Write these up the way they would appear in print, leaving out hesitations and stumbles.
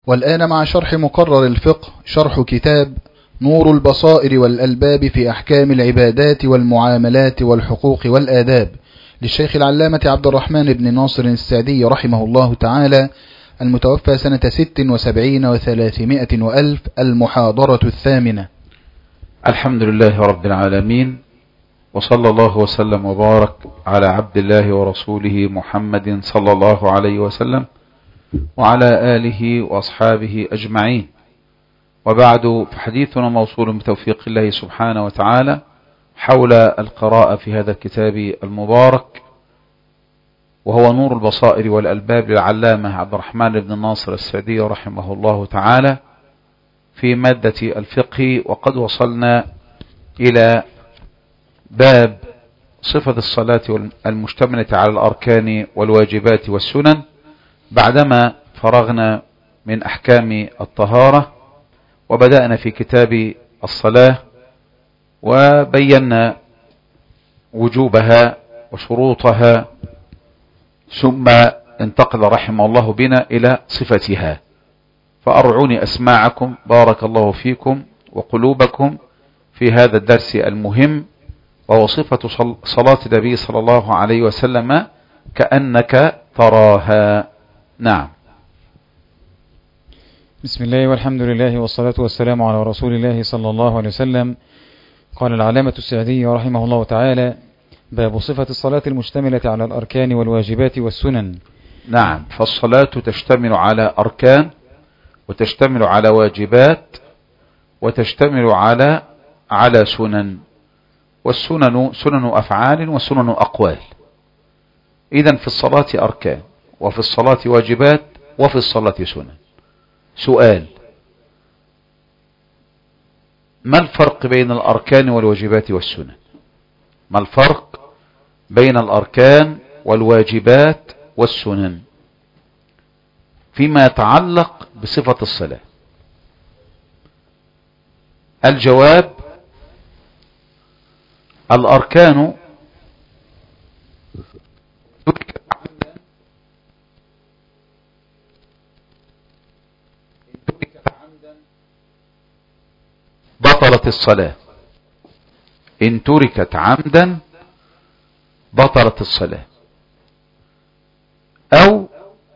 والآن مع شرح مقرر الفقه، شرح كتاب نور البصائر والألباب في أحكام العبادات والمعاملات والحقوق والآداب للشيخ العلامة عبد الرحمن بن ناصر السعدي رحمه الله تعالى، المتوفى سنة 76 و300 وألف، المحاضرة 8. الحمد لله رب العالمين، وصلى الله وسلم وبارك على عبد الله ورسوله محمد صلى الله عليه وسلم وعلى آله وأصحابه أجمعين. وبعد، فحديثنا موصول بتوفيق الله سبحانه وتعالى حول القراءة في هذا الكتاب المبارك، وهو نور البصائر والألباب للعلامة عبد الرحمن بن ناصر السعدي رحمه الله تعالى في مادة الفقه. وقد وصلنا إلى باب صفة الصلاة المشتملة على الأركان والواجبات والسنن، بعدما فرغنا من أحكام الطهارة وبدأنا في كتاب الصلاة وبينا وجوبها وشروطها، ثم انتقل رحمه الله بنا إلى صفتها. فأرعوني أسماعكم بارك الله فيكم وقلوبكم في هذا الدرس المهم، وهو صفة صلاة النبي صلى الله عليه وسلم كأنك تراها. نعم. بسم الله والحمد لله والصلاة والسلام على رسول الله صلى الله عليه وسلم. قال العلامة السعدي رحمه الله تعالى: باب صفة الصلاة المشتملة على الأركان والواجبات والسنن. نعم، فالصلاة تشتمل على أركان، وتشتمل على واجبات، وتشتمل على سنن، والسنن سنن أفعال وسنن أقوال. إذن في الصلاة أركان، وفي الصلاة واجبات، وفي الصلاة سنن. سؤال: ما الفرق بين الأركان والواجبات والسنن؟ ما الفرق بين الأركان والواجبات والسنن فيما يتعلق بصفة الصلاة؟ الجواب: الأركان بطلت الصلاة. إن تركت عمدا بطلت الصلاة، أو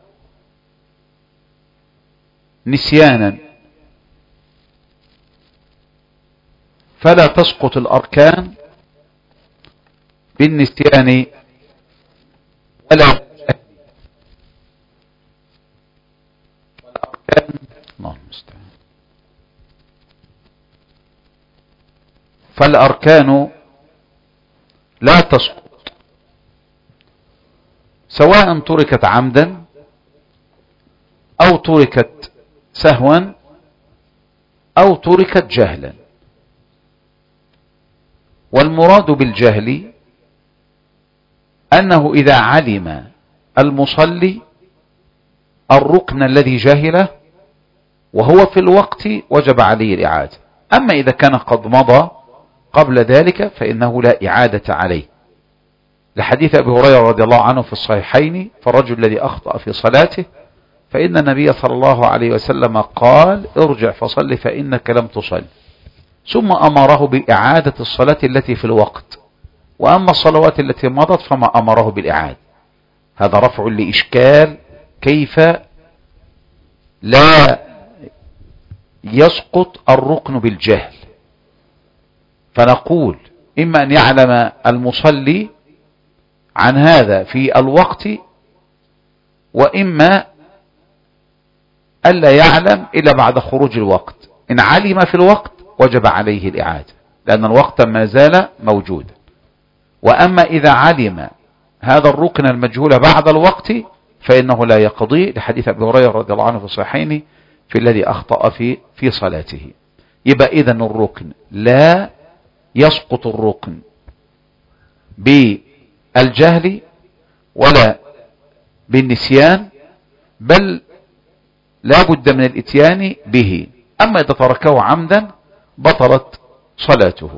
نسيانا، فلا تسقط الأركان بالنسيان ولا الأركان. الله المستعان. فالأركان لا تسقط سواء تركت عمدا أو تركت سهوا أو تركت جهلا. والمراد بالجهل أنه إذا علم المصلي الركن الذي جهله وهو في الوقت وجب عليه الإعادة. أما إذا كان قد مضى قبل ذلك فإنه لا إعادة عليه، لحديث أبي هريرة رضي الله عنه في الصحيحين: فالرجل الذي أخطأ في صلاته فإن النبي صلى الله عليه وسلم قال: ارجع فصل فإنك لم تصل، ثم أمره بإعادة الصلاة التي في الوقت. وأما الصلوات التي مضت فما أمره بالإعادة. هذا رفع لإشكال كيف لا يسقط الركن بالجهل. فنقول: إما أن يعلم المصلي عن هذا في الوقت، وإما ألا يعلم إلا بعد خروج الوقت. إن علم في الوقت وجب عليه الإعادة لأن الوقت ما زال موجودا. وأما إذا علم هذا الركن المجهول بعد الوقت فإنه لا يقضي، لحديث أبي هريرة رضي الله عنه في الصحيحين في الذي أخطأ في صلاته. يبقى إذن الركن لا يسقط الركن بالجهل ولا بالنسيان، بل لا بد من الاتيان به. أما إذا تركه عمدا بطلت صلاته،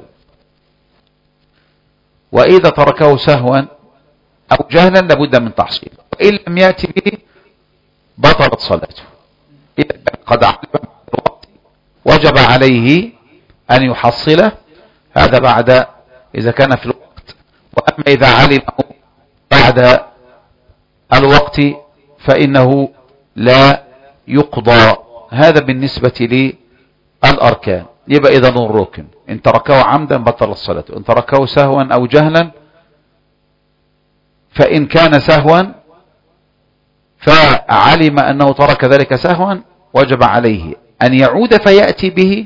وإذا تركه سهوا أو جهلا لابد من تحصيله، وإن لم يأتي به بطلت صلاته. إذا قد علم الوقت وجب عليه أن يحصله، هذا بعد إذا كان في الوقت. وأما إذا علمه بعد الوقت فإنه لا يقضى. هذا بالنسبة للأركان. يبقى إذا الركن إن تركه عمدا بطل الصلاة، إن تركه سهوا أو جهلا، فإن كان سهوا فعلم أنه ترك ذلك سهوا وجب عليه أن يعود فيأتي به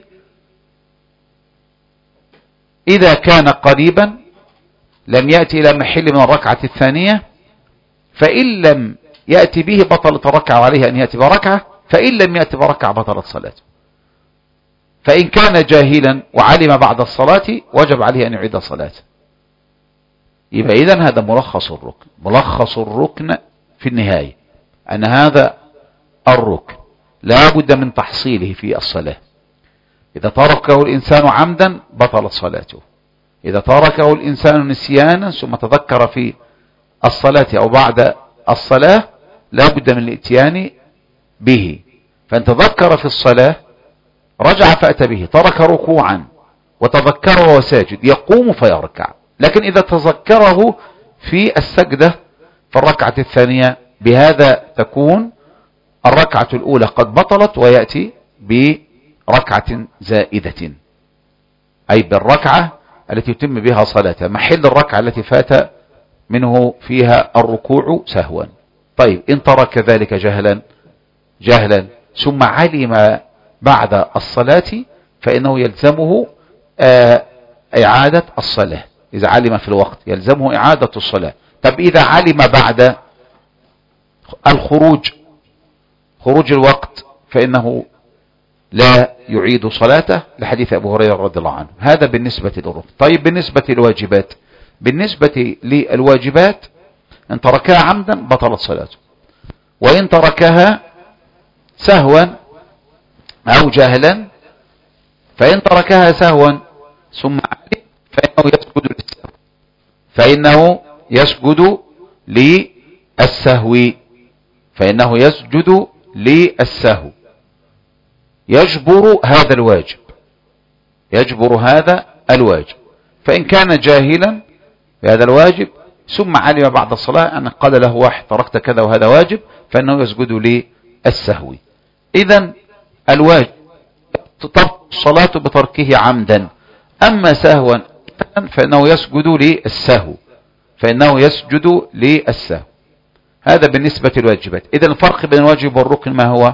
إذا كان قريبا لم يأتي إلى محل من الركعة الثانية، فإن لم يأتي به بطلت الركعة وعليه أن يأتي بركعة، فإن لم يأتي بركعة بطلت صلاته. فإن كان جاهلا وعلم بعد الصلاة وجب عليه أن يعيد صلاته. يبقى إذن هذا ملخص الركن. ملخص الركن في النهاية أن هذا الركن لا بد من تحصيله في الصلاة. إذا تركه الإنسان عمدا بطلت صلاته، إذا تركه الإنسان نسيانا ثم تذكر في الصلاة أو بعد الصلاة لا بد من الاتيان به. فإن تذكر في الصلاة رجع فأتى به، ترك ركوعا وتذكره وساجد يقوم فيركع. لكن إذا تذكره في السجدة في الركعة الثانية بهذا تكون الركعة الأولى قد بطلت ويأتي بركعة زائدة، أي بالركعة التي يتم بها صلاته، محل الركعة التي فات منه فيها الركوع سهوا. طيب إن ترك ذلك جهلا ثم علم بعد الصلاة فإنه يلزمه إعادة الصلاة. إذا علم في الوقت يلزمه إعادة الصلاة. طب إذا علم بعد خروج الوقت فإنه لا يعيد صلاته لحديث أبو هريرة رضي الله عنه. هذا بالنسبة للركن. طيب بالنسبة للواجبات، بالنسبة للواجبات إن تركها عمدا بطلت صلاته، وإن تركها سهوا أو جهلا، فإن تركها سهوا ثم علم فإنه يسجد للسهو، يجبر هذا الواجب. فإن كان جاهلا بهذا الواجب ثم علم بعد الصلاة أن قال له واحد تركت كذا وهذا واجب، فإنه يسجد للسهو. إذن الواجب تبطل الصلاة بتركه عمدا، أما سهوا فإنه يسجد للسهو. هذا بالنسبة للواجبات. إذن الفرق بين الواجب والركن ما هو؟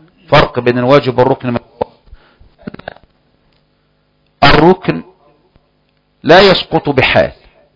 الركن لا يسقط بحال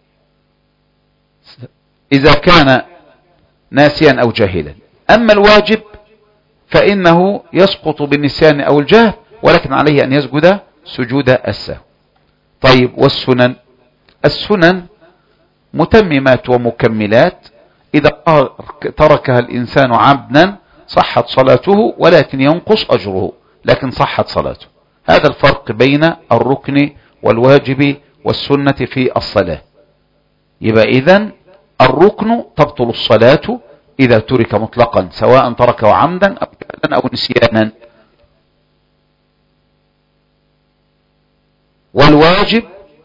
إذا كان ناسيا أو جاهلا، أما الواجب فإنه يسقط بالنسيان أو الجهل، ولكن عليه أن يسجد سجود السهو. طيب السنن متممات ومكملات. إذا تركها الإنسان عمدا صحت صلاته ولكن ينقص أجره، لكن صحت صلاته. هذا الفرق بين الركن والواجب والسنة في الصلاة. يبقى إذن الركن تبطل الصلاة إذا ترك مطلقا، سواء تركه عمدا أو جهلا أو نسيانا. والواجب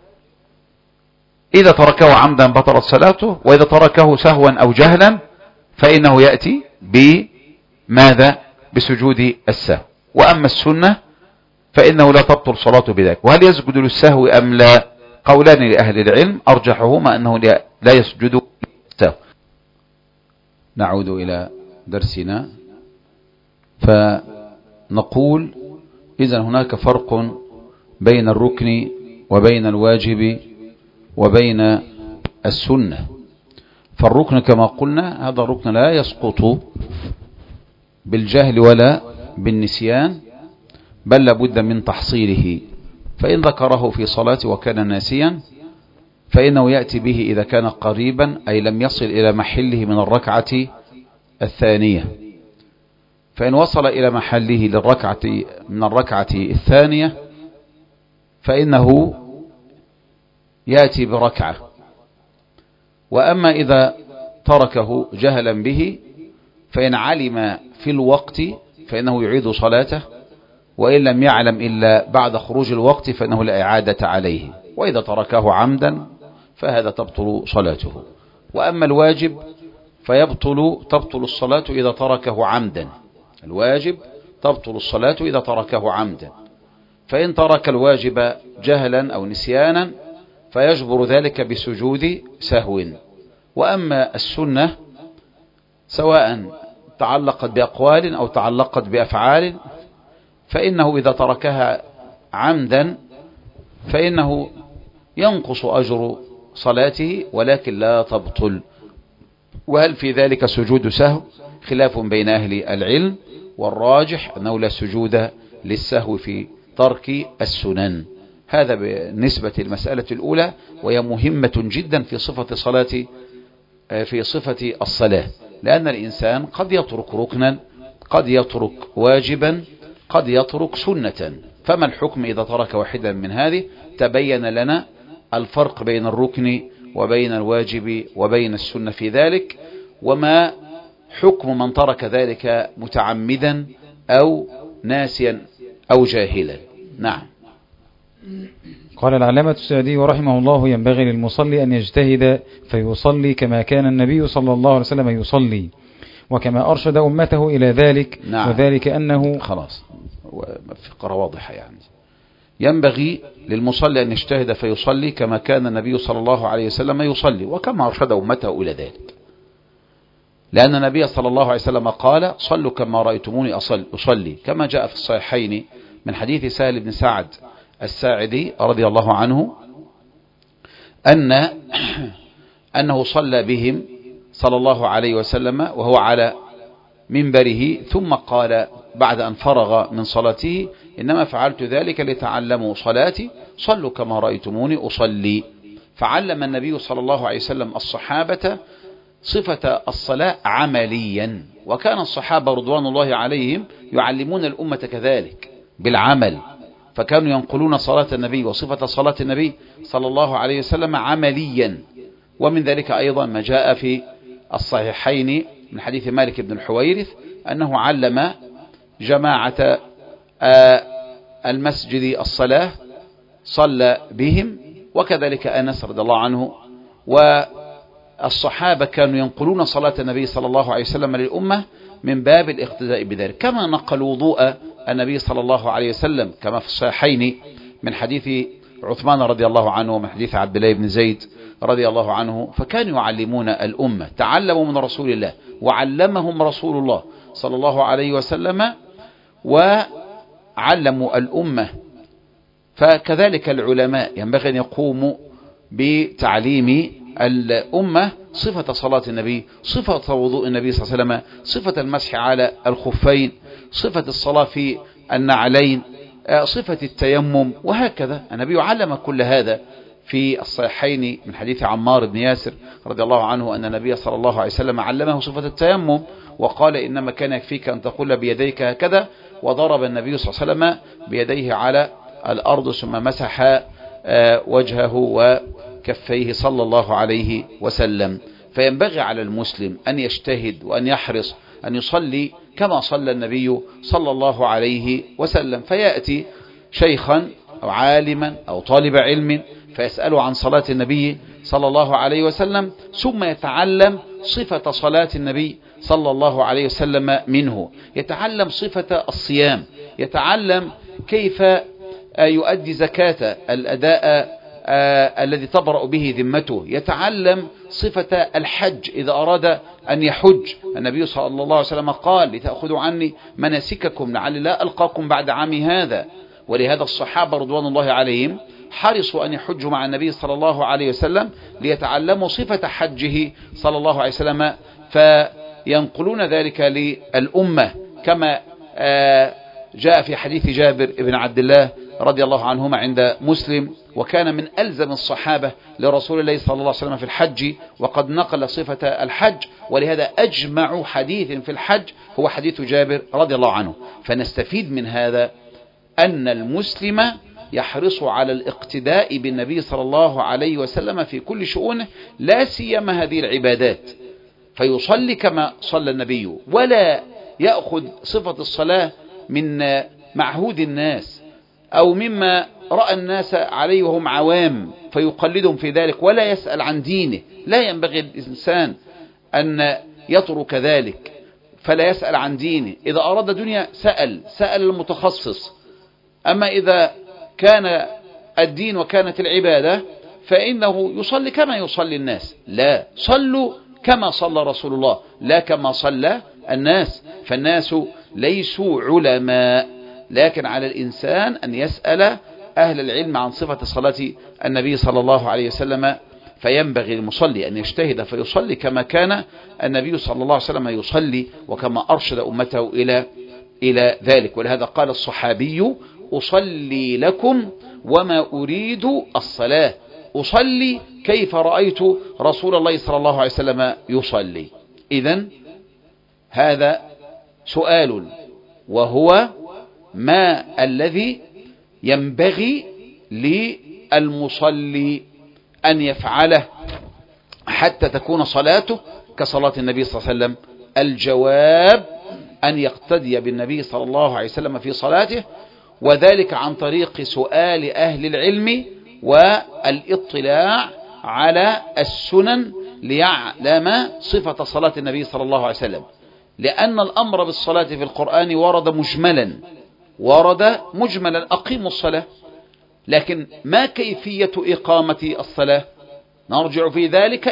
إذا تركه عمدا بطلت صلاته، وإذا تركه سهوا أو جهلا فإنه يأتي بماذا؟ بسجود السهو. وأما السنة فإنه لا تبطل صلاته بذلك. وهل يسجد للسهو أم لا؟ قولان لأهل العلم، أرجحهما أنه لا يسجد للسهو. نعود إلى درسنا فنقول إذن هناك فرق بين الركن وبين الواجب وبين السنة. فالركن كما قلنا هذا الركن لا يسقط بالجهل ولا بالنسيان، بل لابد من تحصيله. فإن ذكره في صلاة وكان ناسيا فإنه يأتي به إذا كان قريبا، أي لم يصل إلى محله من الركعة الثانية. فإن وصل إلى محله من الركعة الثانية فإنه يأتي بركعة. وأما إذا تركه جهلا به فإن علم في الوقت فإنه يعيد صلاته، وإن لم يعلم إلا بعد خروج الوقت فإنه لا إعادة عليه، وإذا تركه عمدا فهذا تبطل صلاته. وأما الواجب تبطل الصلاة إذا تركه عمدا. الواجب تبطل الصلاة إذا تركه عمدا، فإن ترك الواجب جهلا أو نسيانا فيجبر ذلك بسجود سهو. وأما السنة سواء تعلقت بأقوال أو تعلقت بأفعال فإنه إذا تركها عمدا فإنه ينقص أجر صلاته ولكن لا تبطل. وهل في ذلك سجود سهو؟ خلاف بين أهل العلم، والراجح أنه لا سجود للسهو في ترك السنن. هذا بالنسبة للمسألة الأولى، وهي مهمة جدا في صفة الصلاة، لأن الإنسان قد يترك ركنا، قد يترك واجبا، قد يترك سنة. فما الحكم إذا ترك واحدا من هذه؟ تبين لنا الفرق بين الركن وبين الواجب وبين السنة في ذلك، وما حكم من ترك ذلك متعمدا أو ناسيا أو جاهلا. نعم. قال العلامة السعدي رحمه الله: ينبغي للمصلي أن يجتهد فيصلي كما كان النبي صلى الله عليه وسلم يصلي، وكما أرشد أمته إلى ذلك. نعم. وذلك أنه خلاص فقرة واضحة يعني. ينبغي للمصلي أن يجتهد فيصلي كما كان النبي صلى الله عليه وسلم يصلي، وكما أرشد أمته إلى ذلك، لأن النبي صلى الله عليه وسلم قال: صلوا كما رأيتموني أصلي، كما جاء في الصحيحين من حديث سهل بن سعد الساعدي رضي الله عنه أنه صلى بهم صلى الله عليه وسلم وهو على منبره، ثم قال بعد أن فرغ من صلاته: إنما فعلت ذلك لتعلموا صلاتي، صلوا كما رأيتموني أصلي. فعلم النبي صلى الله عليه وسلم الصحابة صفة الصلاة عمليا، وكان الصحابة رضوان الله عليهم يعلمون الأمة كذلك بالعمل، فكانوا ينقلون صلاة النبي وصفة صلاة النبي صلى الله عليه وسلم عمليا. ومن ذلك أيضا ما جاء في الصحيحين من حديث مالك بن الحويرث أنه علم جماعة المسجد الصلاة، صلى بهم، وكذلك أنس رضي الله عنه. والصحابة كانوا ينقلون صلاة النبي صلى الله عليه وسلم للأمة من باب الاقتداء بذلك، كما نقلوا وضوء النبي صلى الله عليه وسلم كما في الصحيحين من حديث عثمان رضي الله عنه ومن حديث عبد الله بن زيد رضي الله عنه. فكانوا يعلمون الأمة، تعلموا من رسول الله وعلمهم رسول الله صلى الله عليه وسلم وعلموا الأمة. فكذلك العلماء ينبغي أن يقوموا بتعليم الأمة صفة صلاة النبي، صفة وضوء النبي صلى الله عليه وسلم، صفة المسح على الخفين، صفة الصلاة في النعلين، صفة التيمم، وهكذا. النبي علم كل هذا في الصحيحين من حديث عمار بن ياسر رضي الله عنه أن النبي صلى الله عليه وسلم علمه صفة التيمم، وقال: إنما كان يكفيك أن تقول بيديك هكذا، وضرب النبي صلى الله عليه وسلم بيديه على الأرض ثم مسح وجهه وكفيه صلى الله عليه وسلم. فينبغي على المسلم أن يجتهد وأن يحرص أن يصلي كما صلى النبي صلى الله عليه وسلم. فيأتي شيخا أو عالما أو طالب علم فيسأله عن صلاة النبي صلى الله عليه وسلم، ثم يتعلم صفة صلاة النبي صلى الله عليه وسلم منه، يتعلم صفة الصيام، يتعلم كيف يؤدي زكاة الأداء الذي تبرأ به ذمته، يتعلم صفة الحج إذا أراد أن يحج. النبي صلى الله عليه وسلم قال: لتأخذوا عني مناسككم لعلي لا ألقاكم بعد عامي هذا. ولهذا الصحابة رضوان الله عليهم حرصوا أن يحجوا مع النبي صلى الله عليه وسلم ليتعلموا صفة حجه صلى الله عليه وسلم، فينقلون ذلك للأمة كما جاء في حديث جابر بن عبد الله رضي الله عنهما عند مسلم: وكان من ألزم الصحابة لرسول الله صلى الله عليه وسلم في الحج، وقد نقل صفة الحج، ولهذا أجمع حديث في الحج هو حديث جابر رضي الله عنه. فنستفيد من هذا أن المسلم يحرص على الاقتداء بالنبي صلى الله عليه وسلم في كل شؤونه، لا سيما هذه العبادات، فيصلي كما صلى النبي، ولا يأخذ صفة الصلاة من معهود الناس أو مما رأى الناس عليه وهم عوام فيقلدهم في ذلك ولا يسأل عن دينه. لا ينبغي الإنسان أن يترك ذلك فلا يسأل عن دينه. إذا أراد دنيا سأل المتخصص. أما إذا كان الدين وكانت العبادة فإنه يصلي كما يصلي الناس. لا، صلوا كما صلى رسول الله لا كما صلى الناس. فالناس ليسوا علماء، لكن على الإنسان أن يسأل أهل العلم عن صفة صلاة النبي صلى الله عليه وسلم. فينبغي المصلي أن يجتهد فيصلي كما كان النبي صلى الله عليه وسلم يصلي وكما أرشد أمته إلى ذلك. ولهذا قال الصحابي: أصلي لكم وما أريد الصلاة، أصلي كيف رأيت رسول الله صلى الله عليه وسلم يصلي. إذن هذا سؤال، وهو ما الذي ينبغي للمصلي أن يفعله حتى تكون صلاته كصلاة النبي صلى الله عليه وسلم؟ الجواب أن يقتدي بالنبي صلى الله عليه وسلم في صلاته، وذلك عن طريق سؤال أهل العلم والاطلاع على السنن ليعلم صفة صلاة النبي صلى الله عليه وسلم. لأن الأمر بالصلاة في القرآن ورد مجملا أقيموا الصلاة، لكن ما كيفية إقامة الصلاة؟ نرجع في ذلك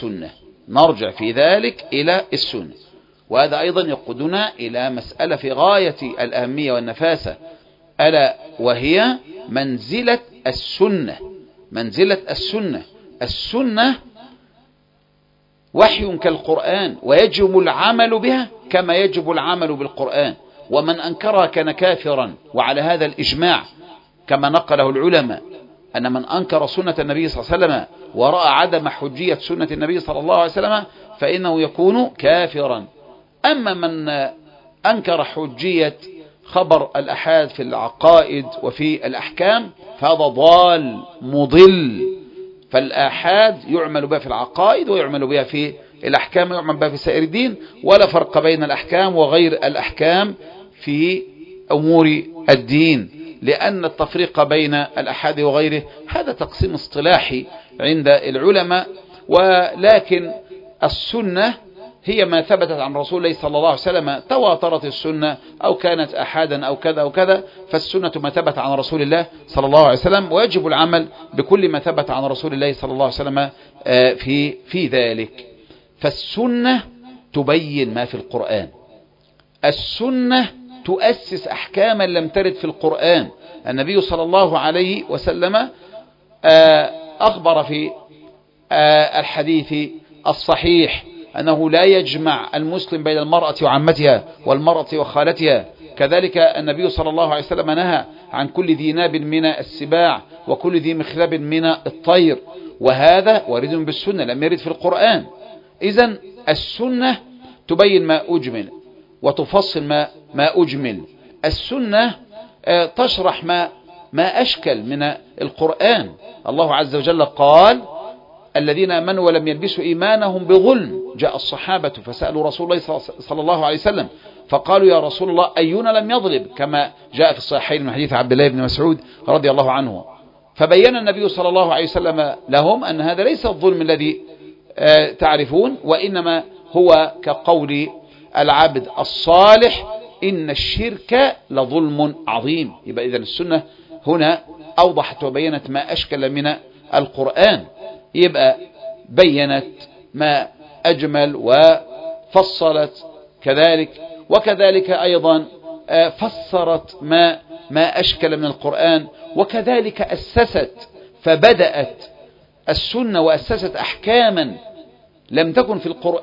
إلى السنة. وهذا أيضا يقودنا إلى مسألة في غاية الأهمية والنفاسة، ألا وهي منزلة السنة. السنة وحي كالقرآن، ويجب العمل بها كما يجب العمل بالقرآن، ومن أنكرها كان كافرا. وعلى هذا الإجماع كما نقله العلماء أن من أنكر سنة النبي صلى الله عليه وسلم ورأى عدم حجية سنة النبي صلى الله عليه وسلم فإنه يكون كافرا. أما من أنكر حجية خبر الأحاد في العقائد وفي الأحكام فهذا ضال مضل. فالآحاد يعمل بها في العقائد ويعمل بها في الأحكام ويعمل بها في سائر الدين، ولا فرق بين الأحكام وغير الأحكام في أمور الدين، لأن التفريق بين الأحاد وغيره هذا تقسيم اصطلاحي عند العلماء. ولكن السنة هي ما ثبتت عن رسول الله صلى الله عليه وسلم، تواترت السنة أو كانت أحادا أو كذا أو كذا، فالسنة ما ثبت عن رسول الله صلى الله عليه وسلم، ويجب العمل بكل ما ثبت عن رسول الله صلى الله عليه وسلم في ذلك. فالسنة تبين ما في القرآن، السنة تؤسس أحكاما لم ترد في القرآن. النبي صلى الله عليه وسلم أخبر في الحديث الصحيح أنه لا يجمع المسلم بين المرأة وعمتها والمرأة وخالتها. كذلك النبي صلى الله عليه وسلم نهى عن كل ذي ناب من السباع وكل ذي مخلب من الطير، وهذا وارد بالسنة لم يرد في القرآن. إذن السنة تبين ما أجمل وتفصل ما أجمل. السنة تشرح ما أشكل من القرآن. الله عز وجل قال: الذين آمنوا ولم يلبسوا إيمانهم بظلم. جاء الصحابة فسألوا رسول الله صلى الله عليه وسلم فقالوا: يا رسول الله أينا لم يظلم؟ كما جاء في الصحيحين من حديث عبد الله بن مسعود رضي الله عنه. فبين النبي صلى الله عليه وسلم لهم أن هذا ليس الظلم الذي تعرفون، وإنما هو كقول العبد الصالح: إن الشرك لظلم عظيم. يبقى إذن السنة هنا أوضحت وبينت ما أشكل من القرآن، يبقى بينت ما أجمل وفصلت كذلك، وكذلك أيضا فسرت ما أشكل من القرآن، وكذلك أسست. فبدأت السنة وأسست أحكاما لم تكن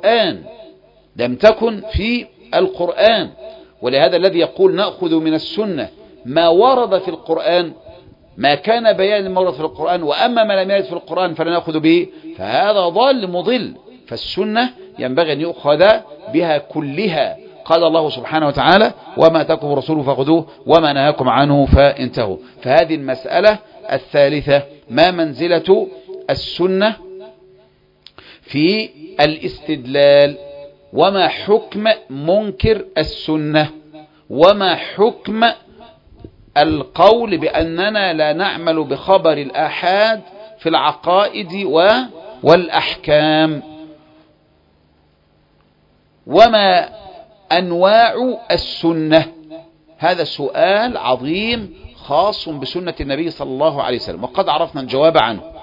في القرآن. ولهذا الذي يقول نأخذ من السنة ما ورد في القرآن، ما كان بيان المورد في القرآن، وأما ما لم يرد في القرآن فلا نأخذ به، فهذا ضال مضل. فالسنة ينبغي أن يؤخذ بها كلها. قال الله سبحانه وتعالى: وما أتاكم الرسول فخذوه وما نهاكم عنه فانتهوا. فهذه المسألة الثالثة: ما منزلة السنة في الاستدلال وما حكم منكر السنة، وما حكم القول بأننا لا نعمل بخبر الآحاد في العقائد والأحكام، وما أنواع السنة. هذا سؤال عظيم خاص بسنة النبي صلى الله عليه وسلم، وقد عرفنا الجواب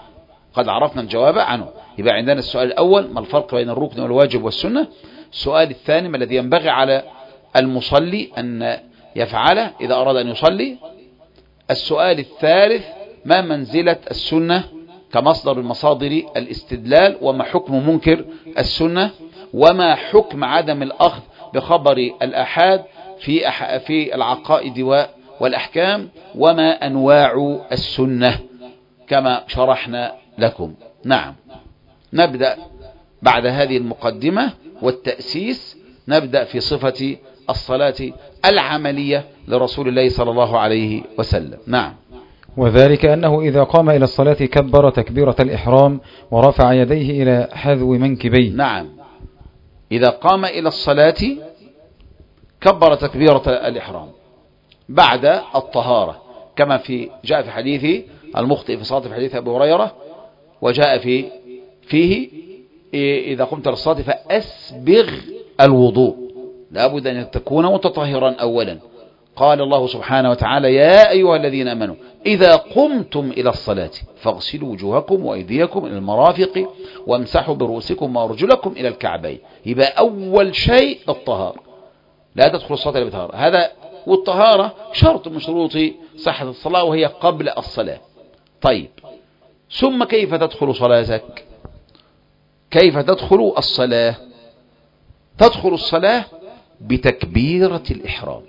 عنه. يبقى عندنا السؤال الأول: ما الفرق بين الركن والواجب والسنة؟ السؤال الثاني: ما الذي ينبغي على المصلي أن يفعله إذا أراد أن يصلي؟ السؤال الثالث: ما منزلة السنة كمصدر من مصادر الاستدلال، وما حكم منكر السنة، وما حكم عدم الأخذ بخبر الآحاد في العقائد والأحكام، وما أنواع السنة كما شرحنا لكم. نعم، نبدأ بعد هذه المقدمة والتأسيس، نبدأ في صفة الصلاة العملية لرسول الله صلى الله عليه وسلم. نعم. وذلك أنه إذا قام إلى الصلاة كبر تكبيرة الإحرام ورفع يديه إلى حذو منكبيه. نعم، إذا قام إلى الصلاة كبر تكبيرة الإحرام بعد الطهارة، كما جاء في حديث المخطئ في صلاة في حديث أبي هريرة، وجاء فيه إذا قمت للصلاة فأسبغ الوضوء، لابد أن تكون متطهرا أولا. قال الله سبحانه وتعالى: يا أيها الذين آمنوا إذا قمتم إلى الصلاة فاغسلوا وجوهكم وأيديكم إلى المرافق وامسحوا برؤوسكم وأرجلكم إلى الكعبين. يبقى أول شيء الطهارة، لا تدخل الصلاة إلا بطهارة. هذا والطهارة شرط من شروط صحة الصلاة، وهي قبل الصلاة. طيب، ثم كيف تدخل صلاتك؟ كيف تدخل الصلاة؟ تدخل الصلاة بتكبيرة الإحرام،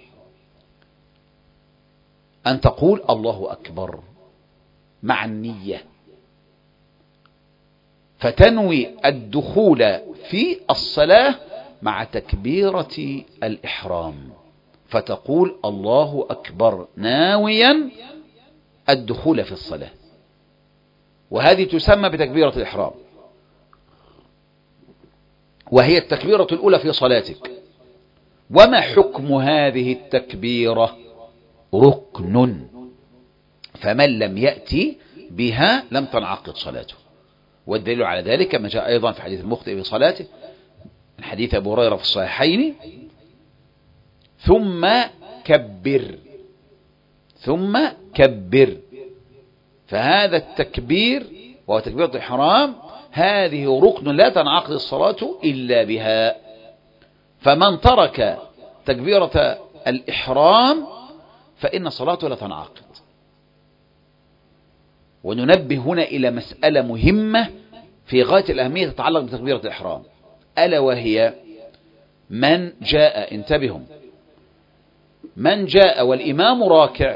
أن تقول الله أكبر مع النية، فتنوي الدخول في الصلاة مع تكبيرة الإحرام، فتقول الله أكبر ناويا الدخول في الصلاة، وهذه تسمى بتكبيرة الإحرام، وهي التكبيرة الأولى في صلاتك. وما حكم هذه التكبيرة؟ ركن، فمن لم يأتي بها لم تنعقد صلاته. والدليل على ذلك ما جاء أيضا في حديث المخطئ في صلاته من حديث أبي هريرة في الصحيحين: ثم كبر. فهذا التكبير وهو تكبيرة الإحرام، هذه ركن لا تنعقد الصلاة إلا بها. فمن ترك تكبيرة الإحرام فإن صلاته لا تنعقد. وننبه هنا إلى مسألة مهمة في غاية الأهمية تتعلق بتكبيرة الإحرام، ألا وهي: من جاء، انتبهوا، من جاء والإمام راكع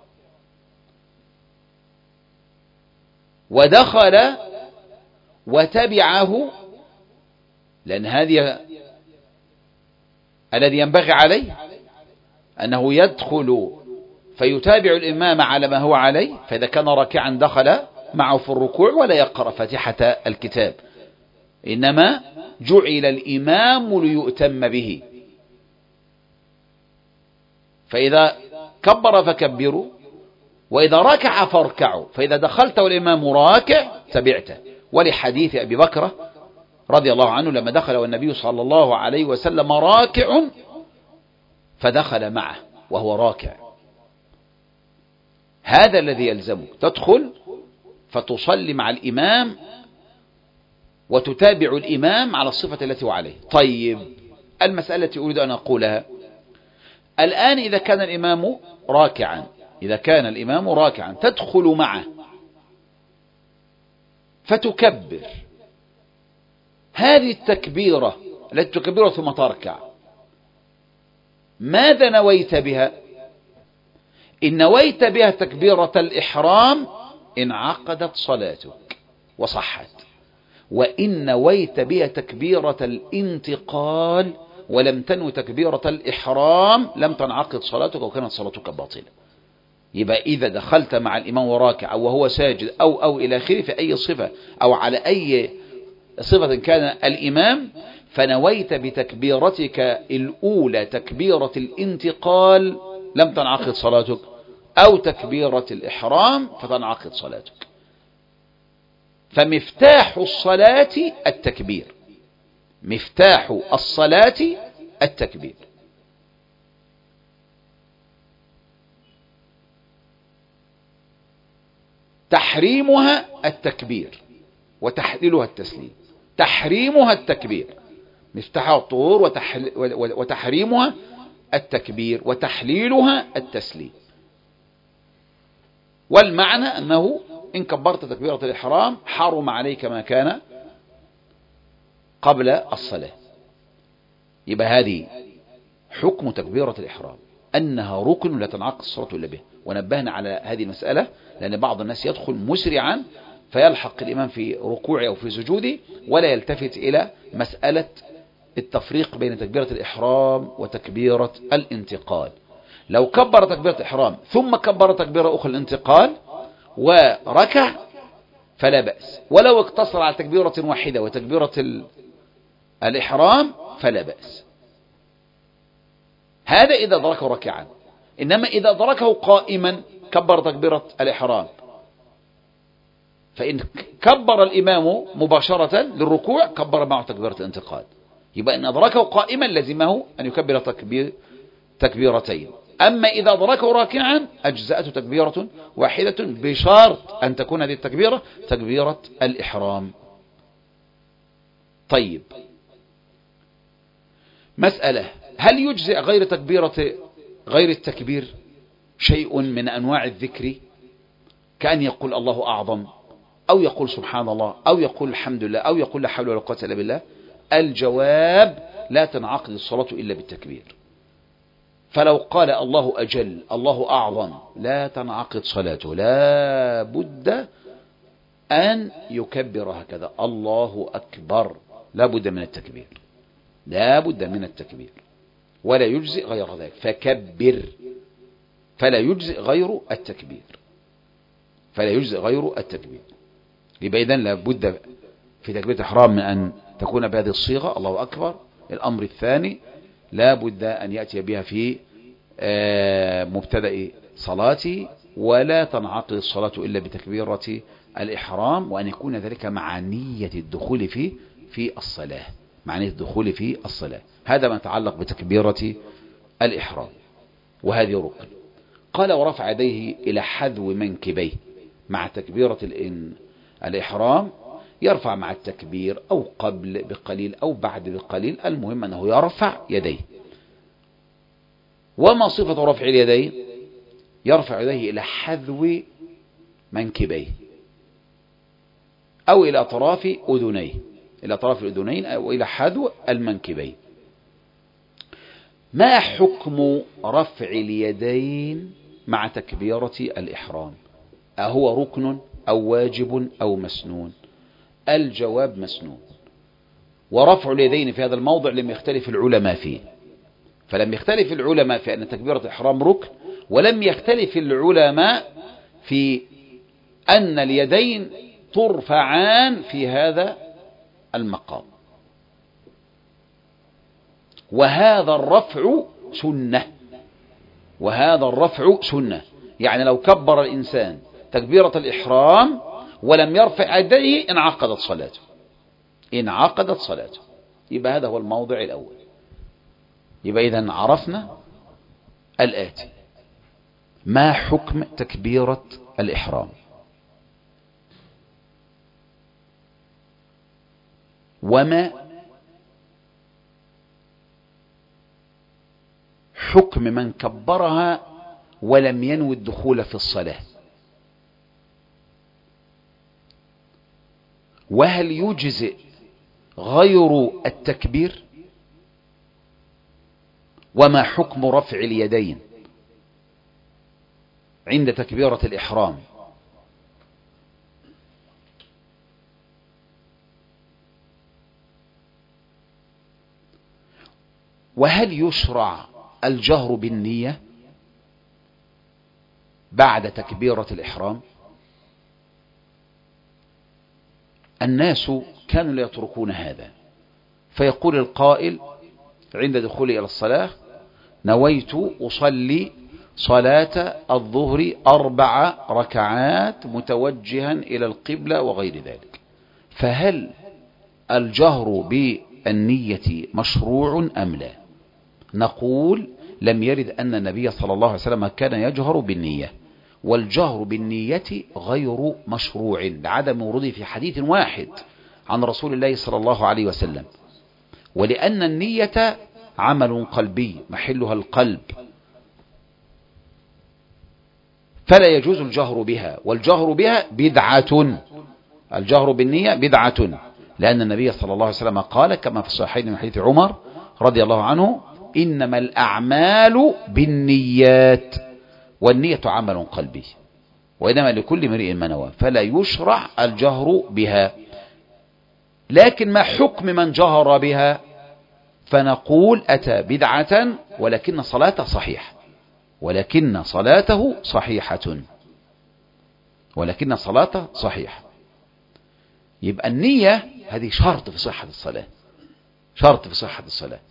ودخل وتبعه، لأن هذه الذي ينبغي عليه أنه يدخل فيتابع الإمام على ما هو عليه، فإذا كان راكعا دخل معه في الركوع ولا يقرأ فاتحة الكتاب، إنما جعل الإمام ليؤتم به. فإذا كبر فكبروا، وإذا ركع فاركعوا، فإذا دخلت والإمام راكع تبعته. ولحديث أبي بكر رضي الله عنه لما دخل والنبي صلى الله عليه وسلم راكع فدخل معه وهو راكع. هذا الذي يلزمك، تدخل فتصلي مع الإمام وتتابع الإمام على الصفة التي هو عليه. طيب، المسألة التي أريد أن أقولها الآن: إذا كان الإمام راكعا تدخل معه فتكبر، هذه التكبيرة التي تكبرها ثم تركع، ماذا نويت بها؟ إن نويت بها تكبيرة الإحرام انعقدت صلاتك وصحت، وإن نويت بها تكبيرة الانتقال ولم تنو تكبيرة الإحرام لم تنعقد صلاتك وكانت صلاتك باطلة. يبقى إذا دخلت مع الإمام وراكع أو وهو ساجد أو إلى آخره في أي صفة أو على أي صفة كان الإمام، فنويت بتكبيرتك الأولى تكبيرة الانتقال لم تنعقد صلاتك، أو تكبيرة الإحرام فتنعقد صلاتك. فمفتاح الصلاة التكبير، مفتاح الصلاة التكبير. تحريمها التكبير وتحليلها التسليم. تحريمها التكبير، مفتاحها الطهور، وتحريمها التكبير وتحليلها التسليم. والمعنى أنه إن كبرت تكبيرة الإحرام حرم عليك ما كان قبل الصلاة. يبقى هذه حكم تكبيرة الإحرام، أنها ركن لا تنعقد الصلاة إلا به. ونبهنا على هذه المسألة لأن بعض الناس يدخل مسرعا فيلحق الإمام في ركوعه أو في سجوده ولا يلتفت إلى مسألة التفريق بين تكبيرة الإحرام وتكبيرة الانتقال. لو كبر تكبيرة الإحرام ثم كبر تكبيرة أخرى الانتقال وركع فلا بأس، ولو اقتصر على تكبيرة واحدة وتكبيرة الإحرام فلا بأس. هذا إذا أدركه ركعا. إنما إذا أدركه قائما كبر تكبيرة الإحرام، فإن كبر الإمام مباشرة للركوع كبر معه تكبيرة الانتقال. يبقى إن أدركه قائما لزمه أن يكبر تكبيرتين. أما إذا أدركه راكعا أجزأته تكبيرة واحدة بشرط أن تكون هذه التكبيرة تكبيرة الإحرام. طيب، مسألة: هل يجزئ غير التكبير شيء من أنواع الذكر، كأن يقول الله أعظم، أو يقول سبحان الله، أو يقول الحمد لله، أو يقول لا حول ولا قوة إلا بالله؟ الجواب: لا تنعقد الصلاة إلا بالتكبير. فلو قال الله أجل، الله أعظم، لا تنعقد صلاته، لا بد أن يكبر هكذا: الله أكبر، لا بد من التكبير، لا بد من التكبير، ولا يجزئ غير ذلك. فكبر، فلا يجزئ غير التكبير، فلا يجزئ غير التكبير. يبقى إذن لا بد في تكبيرة الإحرام من أن تكون بهذه الصيغة: الله أكبر. الأمر الثاني: لا بد أن يأتي بها في مبتدأ صلاتي، ولا تنعقد الصلاة إلا بتكبيرة الإحرام، وأن يكون ذلك مع نية الدخول في الصلاة، مع نية الدخول في الصلاة. هذا ما يتعلق بتكبيرة الإحرام، وهذه ركن. قال: ورفع يديه إلى حذو منكبيه مع تكبيرة الإحرام. يرفع مع التكبير أو قبل بقليل أو بعد بقليل، المهم أنه يرفع يديه. وما صفة رفع اليدين؟ يرفع يديه إلى حذو منكبيه أو إلى أطراف أذنيه، إلى أطراف الأذنين أو إلى حذو المنكبين. ما حكم رفع اليدين مع تكبيرة الإحرام؟ أهو ركن أو واجب أو مسنون؟ الجواب: مسنون. ورفع اليدين في هذا الموضع لم يختلف العلماء فيه، فلم يختلف العلماء في أن تكبيرة الإحرام ركن، ولم يختلف العلماء في أن اليدين ترفعان في هذا المقام. وهذا الرفع سنة، وهذا الرفع سنة. يعني لو كبر الإنسان تكبيرة الإحرام ولم يرفع يديه انعقدت صلاته، انعقدت صلاته. يبقى هذا هو الموضع الأول. يبقى إذن عرفنا الآتي: ما حكم تكبيرة الإحرام، وما حكم من كبرها ولم ينوي الدخول في الصلاة، وهل يجزئ غير التكبير، وما حكم رفع اليدين عند تكبيرة الإحرام، وهل يشرع الجهر بالنية بعد تكبيرة الإحرام؟ الناس كانوا لا يتركون هذا، فيقول القائل عند دخوله إلى الصلاة: نويت أصلي صلاة الظهر 4 ركعات متوجها إلى القبلة وغير ذلك. فهل الجهر بالنية مشروع أم لا؟ نقول: لم يرد أن النبي صلى الله عليه وسلم كان يجهر بالنية، والجهر بالنية غير مشروع لعدم وروده في حديث واحد عن رسول الله صلى الله عليه وسلم، ولأن النية عمل قلبي محلها القلب، فلا يجوز الجهر بها، والجهر بها بدعة. الجهر بالنية بدعة، لأن النبي صلى الله عليه وسلم قال كما في الصحيحين من حديث عمر رضي الله عنه: إنما الأعمال بالنيات، والنية عمل قلبي، وإنما لكل امرئ ما نوى، فلا يشرع الجهر بها. لكن ما حكم من جهر بها؟ فنقول: أتى بدعة، ولكن صلاته صحيحة، ولكن صلاته صحيحة، ولكن صلاته صحيحة. يبقى النية هذه شرط في صحة الصلاة، شرط في صحة الصلاة،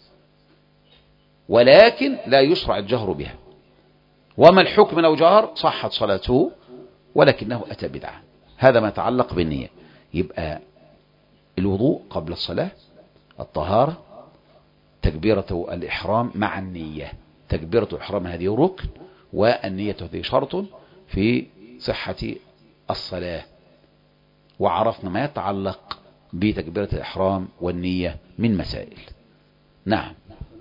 ولكن لا يشرع الجهر بها. وما الحكم لو جهر؟ صحت صلاته، ولكنه أتى بدعة. هذا ما يتعلق بالنية. يبقى الوضوء قبل الصلاة، الطهارة، تكبيرة الإحرام مع النية. تكبيرة الإحرام هذه ركن، والنية هذه شرط في صحة الصلاة. وعرفنا ما يتعلق بتكبيرة الإحرام والنية من مسائل. نعم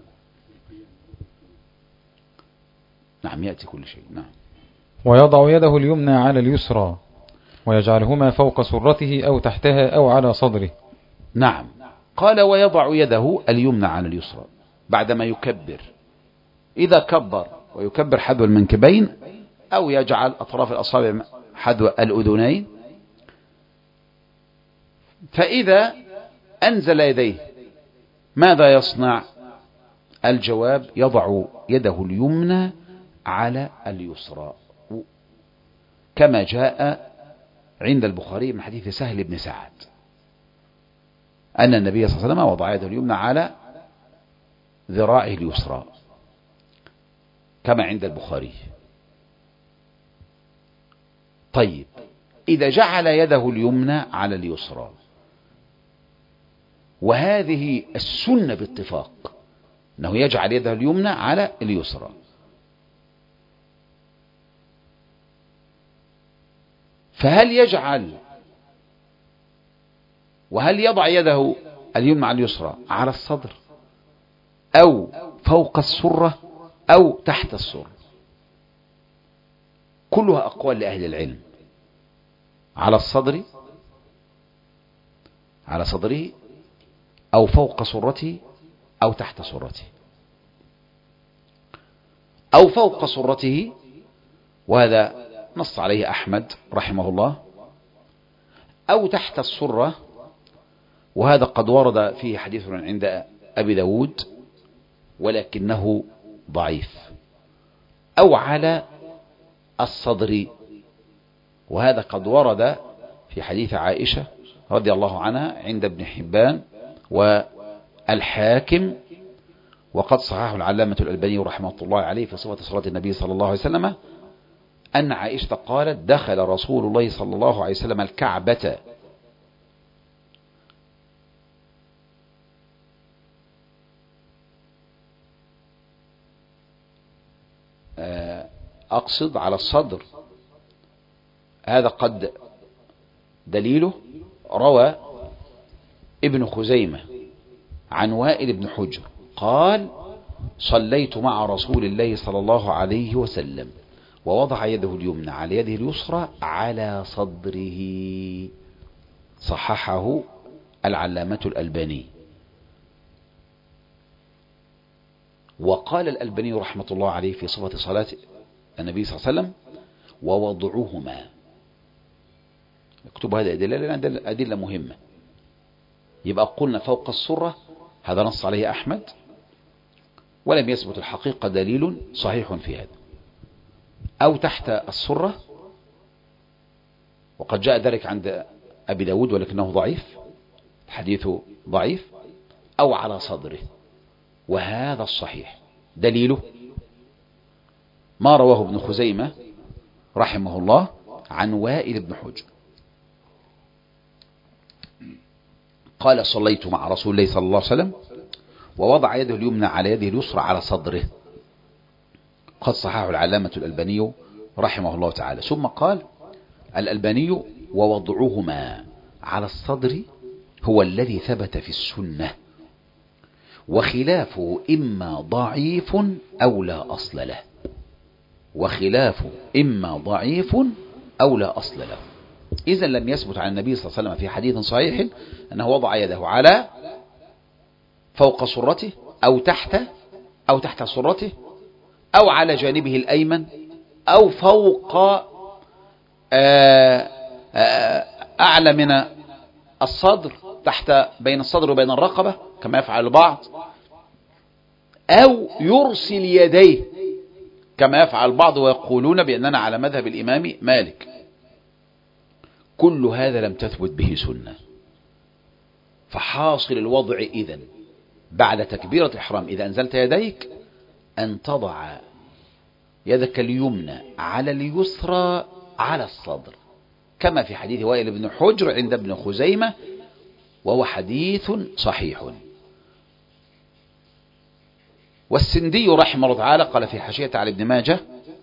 يأتي كل شيء. نعم. ويضع يده اليمنى على اليسرى ويجعلهما فوق سرته أو تحتها أو على صدره. نعم. قال: ويضع يده اليمنى على اليسرى بعدما يكبر. إذا كبر ويكبر حذو المنكبين، أو يجعل أطراف الأصابع حذو الأذنين. فإذا أنزل يديه ماذا يصنع؟ الجواب: يضع يده اليمنى على اليسرى، كما جاء عند البخاري من حديث سهل بن سعد أن النبي صلى الله عليه وسلم وضع يده اليمنى على ذراعه اليسرى، كما عند البخاري. طيب، إذا جعل يده اليمنى على اليسرى، وهذه السنة باتفاق أنه يجعل يده اليمنى على اليسرى، فهل يجعل وهل يضع يده اليمنى على اليسرى على الصدر أو فوق السرة أو تحت السرة؟ كلها أقوال لأهل العلم. على الصدر، على صدره، أو فوق سرته، أو تحت سرته. أو فوق سرته، وهذا نص عليه أحمد رحمه الله. أو تحت السرة، وهذا قد ورد فيه حديث عند أبي داود ولكنه ضعيف. أو على الصدر، وهذا قد ورد في حديث عائشة رضي الله عنها عند ابن حبان والحاكم، وقد صححه العلامة الألباني رحمه الله عليه في صفة صلاة النبي صلى الله عليه وسلم، أن عائشة قالت: دخل رسول الله صلى الله عليه وسلم الكعبة أقصد على الصدر. هذا قد دليله روى ابن خزيمة عن وائل بن حجر قال: صليت مع رسول الله صلى الله عليه وسلم ووضع يده اليمنى على يده اليسرى على صدره. صححه العلامة الألباني. وقال الألباني رحمة الله عليه في صفة صلاة النبي صلى الله عليه وسلم: ووضعهما. اكتبوا هذه الأدلة لأن أدلة مهمة. يبقى قلنا فوق السرة، هذا نص عليه أحمد، ولم يثبت الحقيقة دليل صحيح في هذا. أو تحت السرة، وقد جاء ذلك عند أبي داود ولكنه ضعيف، الحديث ضعيف. أو على صدره، وهذا الصحيح. دليله ما رواه ابن خزيمة رحمه الله عن وائل بن حجر قال: صليت مع رسول الله صلى الله عليه وسلم ووضع يده اليمنى على يده اليسرى على صدره، قد صححه العلامة الألباني رحمه الله تعالى. ثم قال الألباني: ووضعهما على الصدر هو الذي ثبت في السنة، وخلافه إما ضعيف أو لا أصل له. وخلافه إما ضعيف أو لا أصل له. إذن لم يثبت عن النبي صلى الله عليه وسلم في حديث صحيح أنه وضع يده على فوق سرته أو تحت سرته أو على جانبه الأيمن أو فوق أعلى من الصدر، تحت بين الصدر وبين الرقبة كما يفعل البعض، أو يرسل يديه كما يفعل البعض ويقولون بأننا على مذهب الإمام مالك. كل هذا لم تثبت به سنة. فحاصل الوضع إذن بعد تكبيرة الإحرام إذا أنزلت يديك أن تضع يدك اليمنى على اليسرى على الصدر، كما في حديث وائل بن حجر عند ابن خزيمة، وهو حديث صحيح. والسندي رحمه الله تعالى قال في حاشية على ابن ماجه: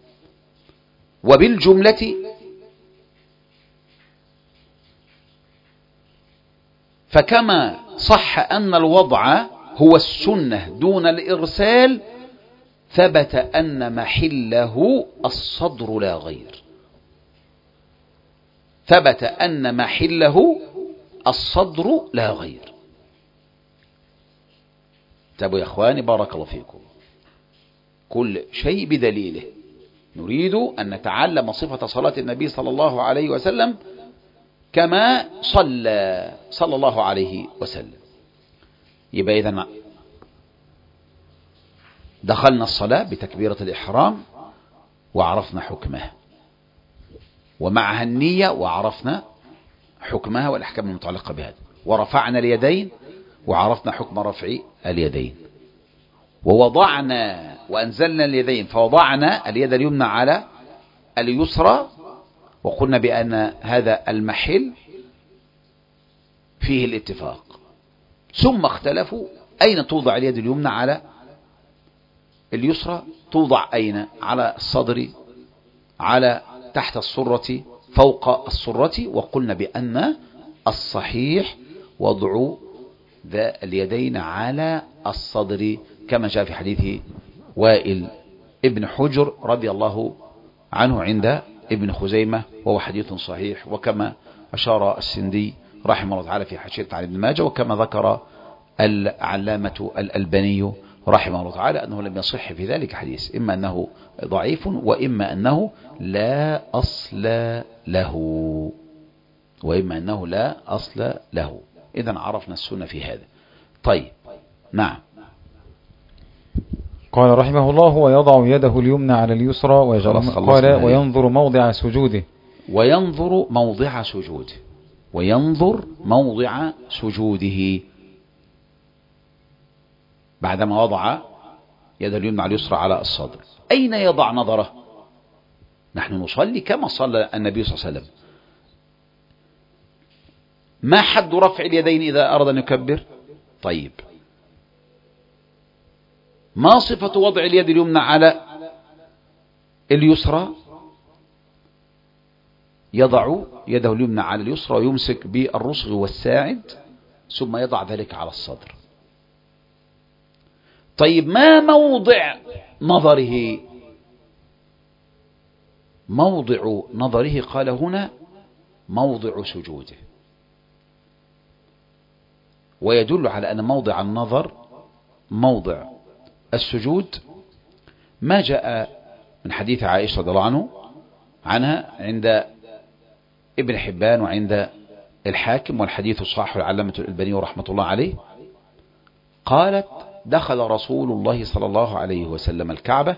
وبالجملة فكما صح أن الوضع هو السنة دون الإرسال، ثبت أن محله الصدر لا غير. ثبت أن محله الصدر لا غير. تابوا يا أخواني بارك الله فيكم، كل شيء بدليله. نريد أن نتعلم صفة صلاة النبي صلى الله عليه وسلم كما صلى الله عليه وسلم. يبقى إذن دخلنا الصلاة بتكبيرة الإحرام وعرفنا حكمها، ومعها النية وعرفنا حكمها والأحكام المتعلقة بهذا، ورفعنا اليدين وعرفنا حكم رفع اليدين، ووضعنا وأنزلنا اليدين فوضعنا اليد اليمنى على اليسرى، وقلنا بأن هذا المحل فيه الاتفاق. ثم اختلفوا أين توضع اليد اليمنى على اليسرى، توضع أين؟ على الصدر، على تحت السرة، فوق السرة. وقلنا بأن الصحيح وضع ذا اليدين على الصدر كما جاء في حديث وائل ابن حجر رضي الله عنه عند ابن خزيمة، وهو حديث صحيح، وكما أشار السندي رحمه الله تعالى في حاشية على ابن ماجه، وكما ذكر العلامة الألباني رحمه الله تعالى أنه لم يصح في ذلك حديث، إما أنه ضعيف وإما أنه لا أصل له. إذن عرفنا السنة في هذا. طيب نعم. قال رحمه الله: ويضع يده اليمنى على اليسرى قال: وينظر موضع سجوده بعدما وضع يد اليمنى على اليسرى على الصدر. أين يضع نظره؟ نحن نصلي كما صلى النبي صلى الله عليه وسلم. ما حد رفع اليدين إذا أراد أن يكبر؟ طيب، ما صفة وضع اليد اليمنى على اليسرى؟ يضع يده اليمنى على اليسرى ويمسك بالرسغ والساعد، ثم يضع ذلك على الصدر. طيب، ما موضع نظره؟ موضع نظره قال هنا موضع سجوده، ويدل على أن موضع النظر موضع السجود ما جاء من حديث عائشة رضي الله عنها عند ابن حبان وعند الحاكم، والحديث صححه العلامة الألباني رحمة الله عليه. قالت: دخل رسول الله صلى الله عليه وسلم الكعبة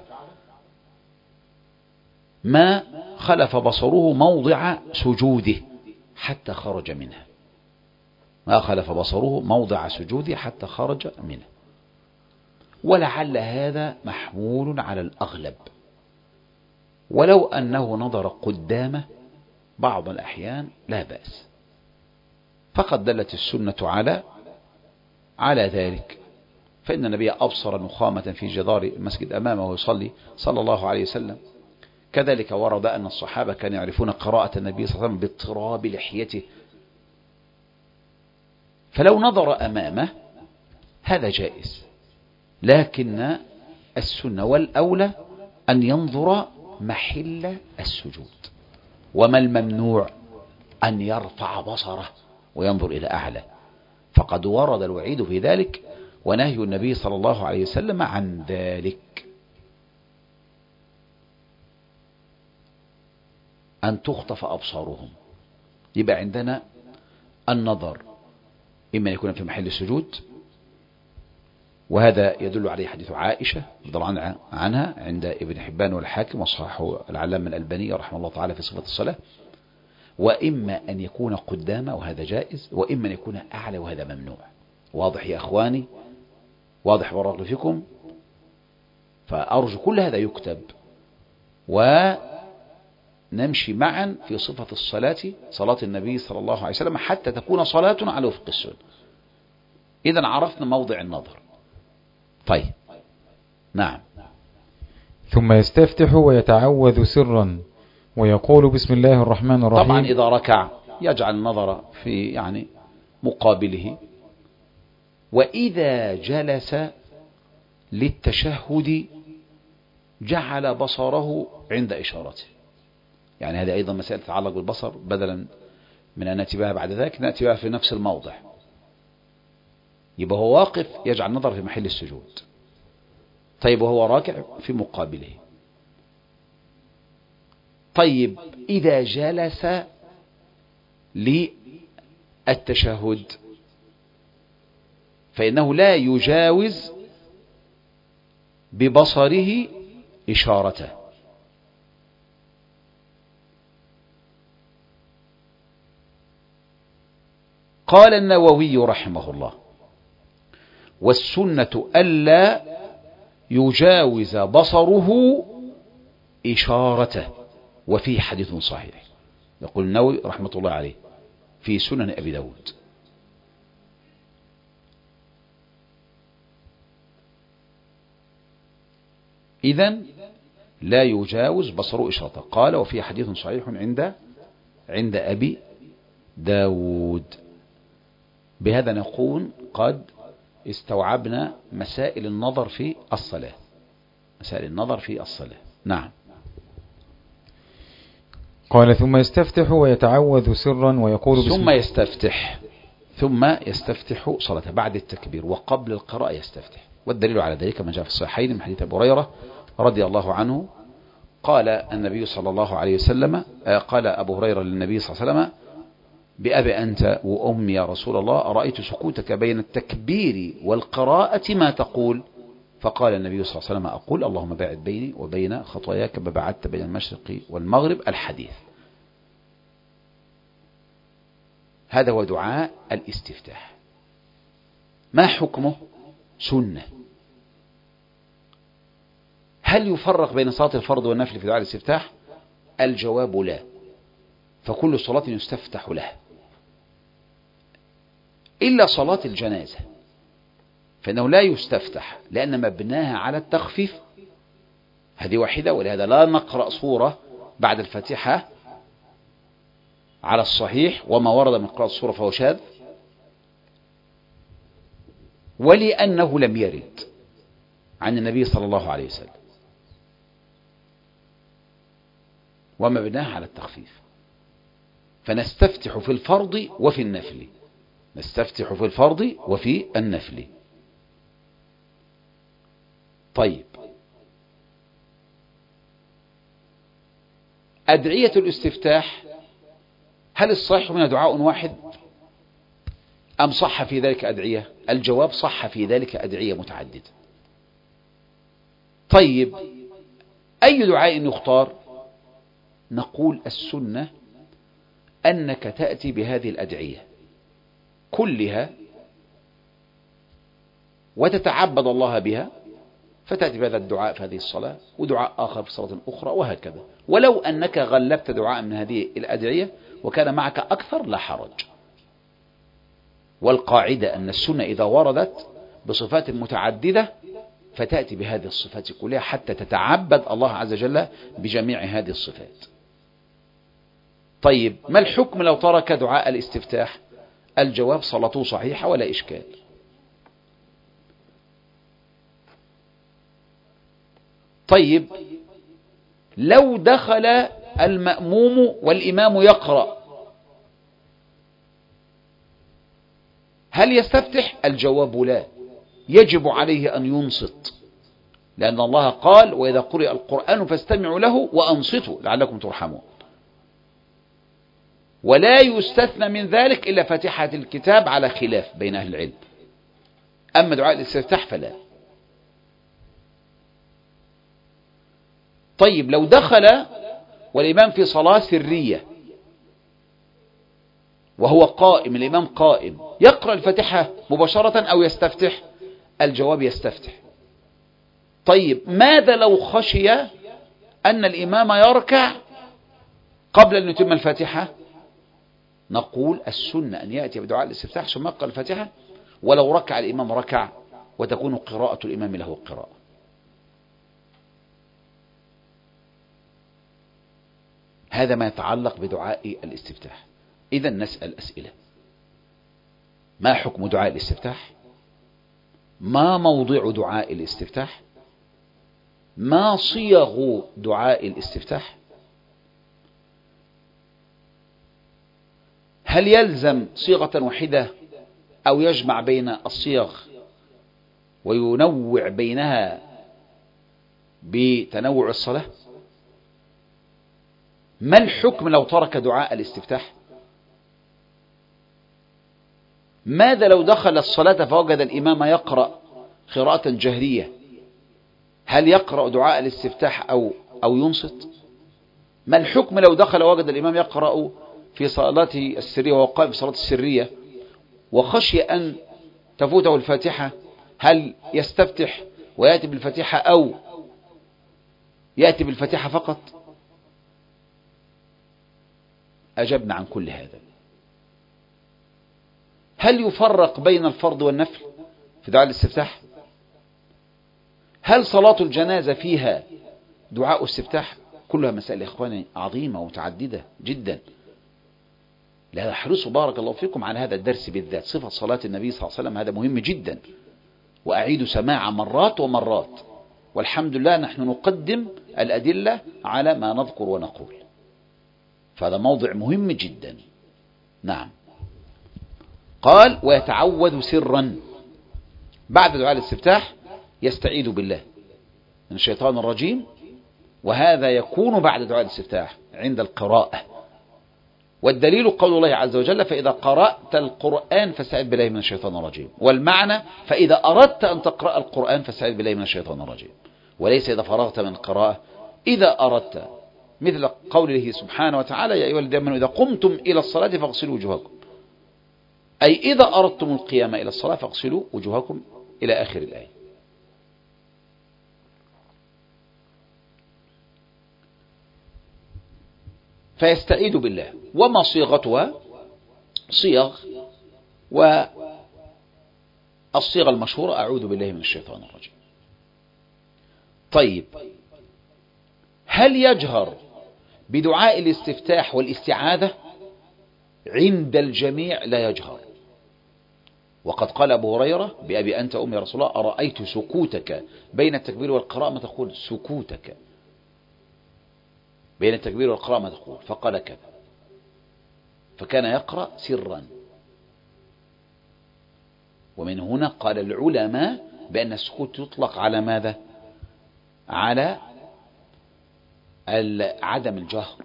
ما خلف بصره موضع سجوده حتى خرج منها. ما خلف بصره موضع سجوده حتى خرج منه. ولعل هذا محمول على الأغلب، ولو أنه نظر قدامه بعض الأحيان لا بأس، فقد دلت السنة على ذلك. فإن النبي أبصر نخامة في جدار المسجد أمامه ويصلي صلى الله عليه وسلم. كذلك ورد أن الصحابة كانوا يعرفون قراءة النبي صلى الله عليه وسلم باضطراب لحيته، فلو نظر أمامه هذا جائز، لكن السنة والأولى أن ينظر محل السجود. وما الممنوع؟ أن يرفع بصره وينظر إلى أعلى، فقد ورد الوعيد في ذلك ونهي النبي صلى الله عليه وسلم عن ذلك. أن تخطف أبصارهم، يبقى عندنا النظر إما يكون في محل السجود، وهذا يدل عليه حديث عائشة رضي الله عنها عند ابن حبان والحاكم وصححه العلامة الألباني رحمه الله تعالى في صفة الصلاة. وإما أن يكون قدامه وهذا جائز، وإما أن يكون أعلى وهذا ممنوع. واضح يا أخواني؟ واضح بارك فيكم؟ فأرجو كل هذا يكتب ونمشي معا في صفة الصلاة، صلاة النبي صلى الله عليه وسلم، حتى تكون صلاتنا على وفق السنة. إذن عرفنا موضع النظر. طيب نعم. ثم يستفتح ويتعوذ سرا ويقول بسم الله الرحمن الرحيم. طبعا إذا ركع يجعل النظر في مقابله، وإذا جلس للتشهد جعل بصره عند إشارته. يعني هذه أيضا مسألة تتعلق بالبصر، بدلا من أن نأتي بها بعد ذلك نأتي بها في نفس الموضع. يبقى هو واقف يجعل النظر في محل السجود، طيب وهو راكع في مقابله. طيب إذا جلس للتشهد فإنه لا يجاوز ببصره إشارته. قال النووي رحمه الله: والسنة ألا يجاوز بصره إشارته، وفيه حديث صحيح. يقول النووي رحمة الله عليه في سنن أبي داود. إذن لا يجاوز بصره إشارته. قال وفيه حديث صحيح عند أبي داود. بهذا نكون قد استوعبنا مسائل النظر في الصلاة. مسائل النظر في الصلاة. نعم. قال ثم يستفتح ويتعوذ سرا ويقول ثم يستفتح صلاته بعد التكبير وقبل القراءة يستفتح. والدليل على ذلك ما جاء في الصحيحين من حديث أبي هريرة رضي الله عنه قال النبي صلى الله عليه وسلم، قال أبو هريرة للنبي صلى الله عليه وسلم: بأبي أنت وأمي يا رسول الله، رأيت سكوتك بين التكبير والقراءة ما تقول؟ فقال النبي صلى الله عليه وسلم: أقول اللهم باعد بيني وبين خطاياك كما بعدت بين المشرق والمغرب. الحديث. هذا هو دعاء الاستفتاح. ما حكمه؟ سنة. هل يفرق بين صلاة الفرض والنفل في دعاء الاستفتاح؟ الجواب لا، فكل صلاة يستفتح لها إلا صلاة الجنازة، فإنه لا يستفتح لأن مبناها على التخفيف. هذه واحدة، ولهذا لا نقرأ سورة بعد الفاتحة على الصحيح، وما ورد من قراءة السورة فهو شاذ، ولأنه لم يرد عن النبي صلى الله عليه وسلم، ومبناها على التخفيف. فنستفتح في الفرض وفي النفل. نستفتح في الفرض وفي النفل. طيب، أدعية الاستفتاح هل الصحيح منها دعاء واحد أم صح في ذلك أدعية؟ الجواب صح في ذلك أدعية متعددة. طيب، أي دعاء يختار؟ نقول السنة أنك تأتي بهذه الأدعية كلها وتتعبد الله بها، فتأتي بهذا الدعاء في هذه الصلاة ودعاء آخر في صلاة أخرى وهكذا. ولو أنك غلبت دعاء من هذه الأدعية وكان معك أكثر لا حرج. والقاعدة أن السنة إذا وردت بصفات متعددة فتأتي بهذه الصفات كلها حتى تتعبد الله عز وجل بجميع هذه الصفات. طيب ما الحكم لو ترك دعاء الاستفتاح؟ الجواب صلاته صحيحة ولا إشكال. طيب لو دخل المأموم والإمام يقرأ هل يستفتح؟ الجواب لا، يجب عليه أن ينصت، لأن الله قال وإذا قرئ القرآن فاستمعوا له وأنصتوا لعلكم ترحمون. ولا يستثنى من ذلك إلا فاتحة الكتاب على خلاف بين أهل العلم، أما دعاء الاستفتاح فلا. طيب لو دخل والإمام في صلاة سرية وهو قائم، الإمام قائم، يقرأ الفاتحة مباشرة أو يستفتح؟ الجواب يستفتح. طيب ماذا لو خشي أن الإمام يركع قبل أن يتم الفاتحة؟ نقول السنة أن يأتي بدعاء الاستفتاح ثم يقرأ الفاتحة، ولو ركع الإمام ركع وتكون قراءة الإمام له قراءة. هذا ما يتعلق بدعاء الاستفتاح. إذا نسأل أسئلة: ما حكم دعاء الاستفتاح؟ ما موضع دعاء الاستفتاح؟ ما صيغ دعاء الاستفتاح؟ هل يلزم صيغة واحدة أو يجمع بين الصيغ وينوع بينها بتنوع الصلاة؟ ما الحكم لو ترك دعاء الاستفتاح؟ ماذا لو دخل الصلاة فوجد الإمام يقرأ قراءة جهرية، هل يقرأ دعاء الاستفتاح أو ينصت؟ ما الحكم لو دخل ووجد الإمام يقرأ في صلاته السرية وهو قائم في صلاة السرية وخشي أن تفوته الفاتحة، هل يستفتح ويأتي بالفاتحة أو يأتي بالفاتحة فقط؟ أجبنا عن كل هذا. هل يفرق بين الفرض والنفل في دعاء الاستفتاح؟ هل صلاة الجنازة فيها دعاء استفتاح؟ كلها مسائل يا إخواني عظيمة ومتعددة جدا. لا احرصوا بارك الله فيكم على هذا الدرس بالذات، صفة صلاة النبي صلى الله عليه وسلم، هذا مهم جدا، وأعيد سماع مرات ومرات، والحمد لله نحن نقدم الأدلة على ما نذكر ونقول، فهذا موضع مهم جدا. نعم. قال ويتعوذ سرا بعد دعاء الاستفتاح، يستعيذ بالله من الشيطان الرجيم، وهذا يكون بعد دعاء الاستفتاح عند القراءة. والدليل قول الله عز وجل فإذا قرأت القرآن فاستعذ بالله من الشيطان الرجيم، والمعنى فإذا أردت أن تقرأ القرآن فاستعذ بالله من الشيطان الرجيم، وليس إذا فرغت من القراءة. إذا أردت، مثل قوله سبحانه وتعالى يا أيها الذين آمنوا إذا قمتم إلى الصلاة فاغسلوا وجوهكم، أي إذا أردتم القيام إلى الصلاة فاغسلوا وجوهكم إلى آخر الآية. فيستعيذ بالله. وما صيغتها؟ صيغ، والصيغة المشهورة أعوذ بالله من الشيطان الرجيم. طيب هل يجهر بدعاء الاستفتاح والاستعاذة؟ عند الجميع لا يجهر. وقد قال أبو هريرة بأبي أنت أمي يا رسول الله أرأيت سكوتك بين التكبير والقراءة ما تقول؟ سكوتك بين التكبير والقراءة ما تقول؟ فقال كذا، فكان يقرأ سرا. ومن هنا قال العلماء بأن السكوت يطلق على ماذا؟ على عدم الجهر.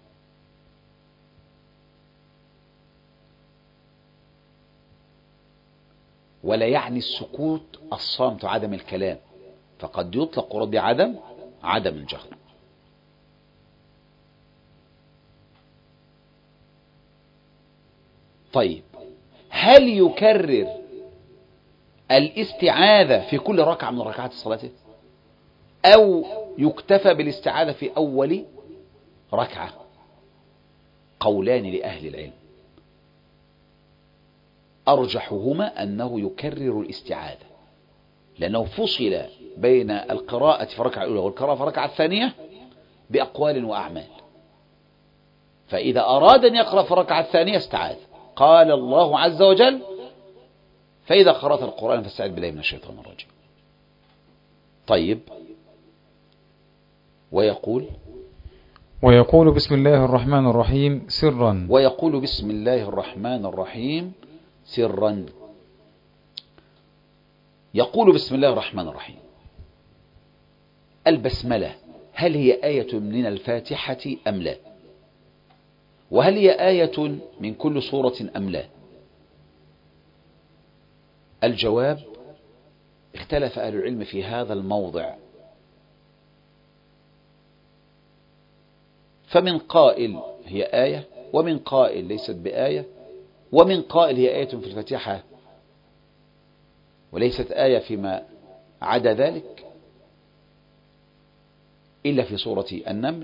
ولا يعني السكوت الصامت عدم الكلام، فقد يطلق رد عدم الجهر. طيب هل يكرر الاستعاذة في كل ركعة من ركعات الصلاة أو يكتفى بالاستعاذة في أول ركعة؟ قولان لأهل العلم، أرجحهما أنه يكرر الاستعاذة، لأنه فصل بين القراءة في الركعة الأولى والقراءة في الركعة الثانية بأقوال وأعمال. فإذا أراد أن يقرأ في الركعة الثانية استعاذ، قال الله عز وجل: فإذا قرأت القرآن فاستعذ بالله من الشيطان الرجيم. طيب، ويقول بسم الله الرحمن الرحيم سرا. ويقول بسم الله الرحمن الرحيم سرا. يقول بسم الله الرحمن الرحيم. البسملة هل هي آية من الفاتحة أم لا؟ وهل هي آية من كل سورة أم لا؟ الجواب: اختلف أهل العلم في هذا الموضع، فمن قائل هي آية، ومن قائل ليست بآية، ومن قائل هي آية في الفاتحة وليست آية فيما عدا ذلك إلا في سورة النمل.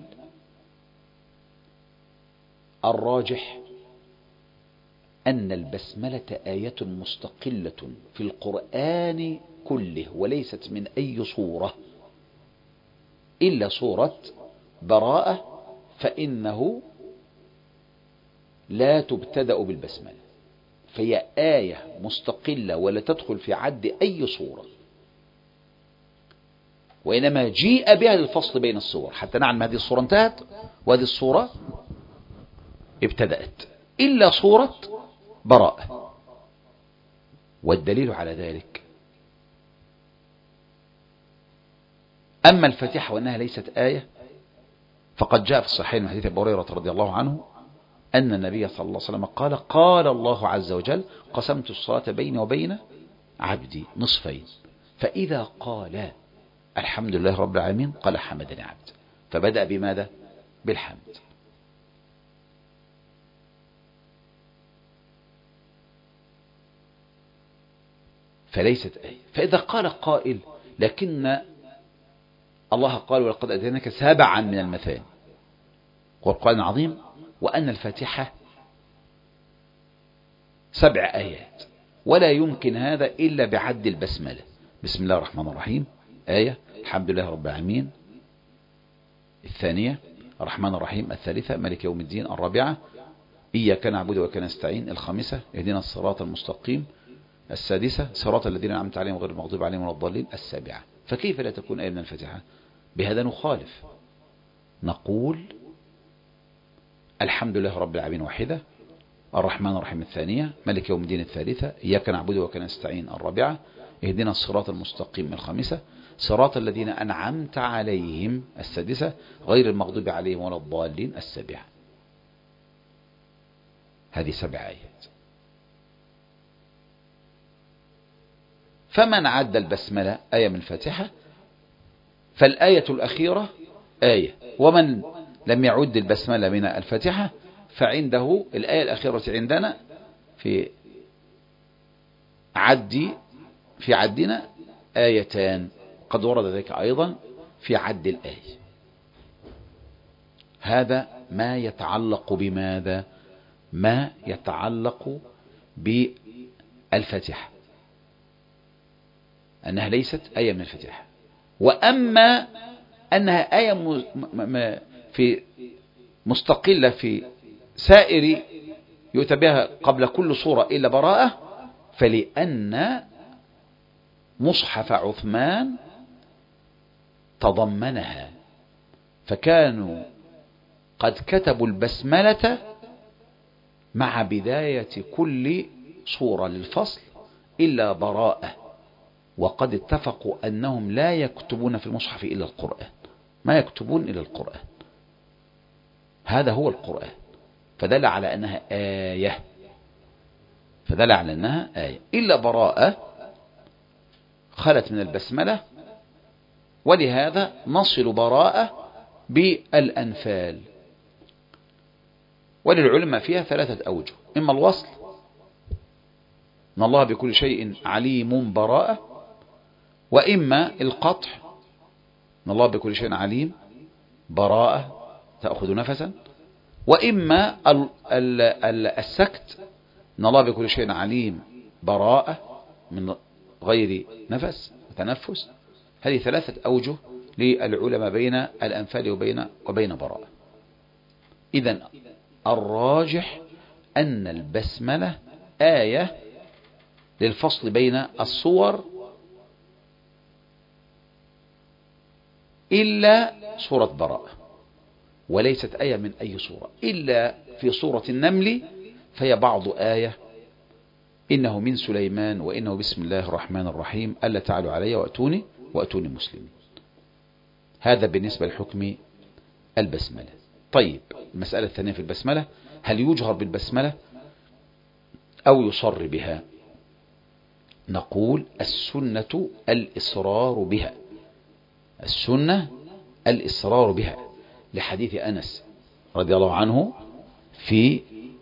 الراجح أن البسملة آية مستقلة في القرآن كله، وليست من أي سورة إلا سورة براءة، فإنه لا تبتدأ بالبسملة، فهي آية مستقلة ولا تدخل في عد أي سورة، وإنما جيء بها للفصل بين السور حتى نعلم هذه السورة انتهت وهذه السورة ابتدأت، إلا سورة براءة. والدليل على ذلك: أما الفاتحة وأنها ليست آية فقد جاء في الصحيحين من حديث أبي هريرة رضي الله عنه أن النبي صلى الله عليه وسلم قال: قال الله عز وجل: قسمت الصلاة بيني وبين عبدي نصفين، فإذا قال الحمد لله رب العالمين قال حمدني عبد، فبدأ بماذا؟ بالحمد. فليست آية. فإذا قال قائل: لكن الله قال: ولقد أتيناك 7 من المثاني والقرآن العظيم، وأن الفاتحة 7 آيات، ولا يمكن هذا إلا بعد البسملة. بسم الله الرحمن الرحيم آية، الحمد لله رب العالمين الثانية، الرحمن الرحيم الثالثة، مالك يوم الدين الرابعة، إياك نعبد وإياك نستعين الخامسة، اهدنا الصراط المستقيم السادسة، صراط الذين أنعمت عليهم غير المغضوب عليهم ولا الضالين السابعة. فكيف لا تكون آية من الفاتحة؟ بهذا نخالف، نقول الحمد لله رب العالمين واحدة، الرحمن الرحيم الثانية، مالك يوم الدين الثالثة، إياك نعبد وإياك نستعين الرابعة، اهدنا الصراط المستقيم الخامسة، صراط الذين أنعمت عليهم السادسة، غير المغضوب عليهم ولا الضالين السابعة. هذه 7 آيات. فمن عد البسملة آية من الفاتحة فالآية الأخيرة آية، ومن لم يعد البسملة من الفاتحة فعنده الآية الأخيرة عندنا في عدنا آيتان، قد ورد ذلك أيضا في عد الآية. هذا ما يتعلق بماذا؟ ما يتعلق بالفاتحة، أنها ليست آية من الفاتحة. وأما أنها آية في مستقلة في سائر يؤتى بها قبل كل سورة إلا براءة، فلأن مصحف عثمان تضمنها، فكانوا قد كتبوا البسملة مع بداية كل سورة للفصل إلا براءة، وقد اتفقوا أنهم لا يكتبون في المصحف إلا القرآن، ما يكتبون إلا القرآن، هذا هو القرآن، فدل على أنها آية، فدل على أنها آية. إلا براءة خلت من البسملة، ولهذا نصل براءة بالأنفال. وللعلماء فيها 3 أوجه: إما الوصل، إن الله بكل شيء عليم براءة، وإما القطع إن الله بكل شيء عليم براءة تأخذ نفسا، وإما السكت إن الله بكل شيء عليم براءة من غير نفس وتنفس. هذه ثلاثة أوجه للعلماء بين الأنفال وبين براءة. إذن الراجح أن البسملة آية للفصل بين الصور إلا سورة براءة، وليست آية من أي سورة إلا في سورة النمل، فهي بعض آية إنه من سليمان وإنه بسم الله الرحمن الرحيم ألا تعلوا علي وأتوني مسلمين. هذا بالنسبة لحكم البسملة. طيب المسألة الثانية في البسملة، هل يجهر بالبسملة أو يصر بها؟ نقول السنة الإصرار بها، السنة الإصرار بها، لحديث أنس رضي الله عنه في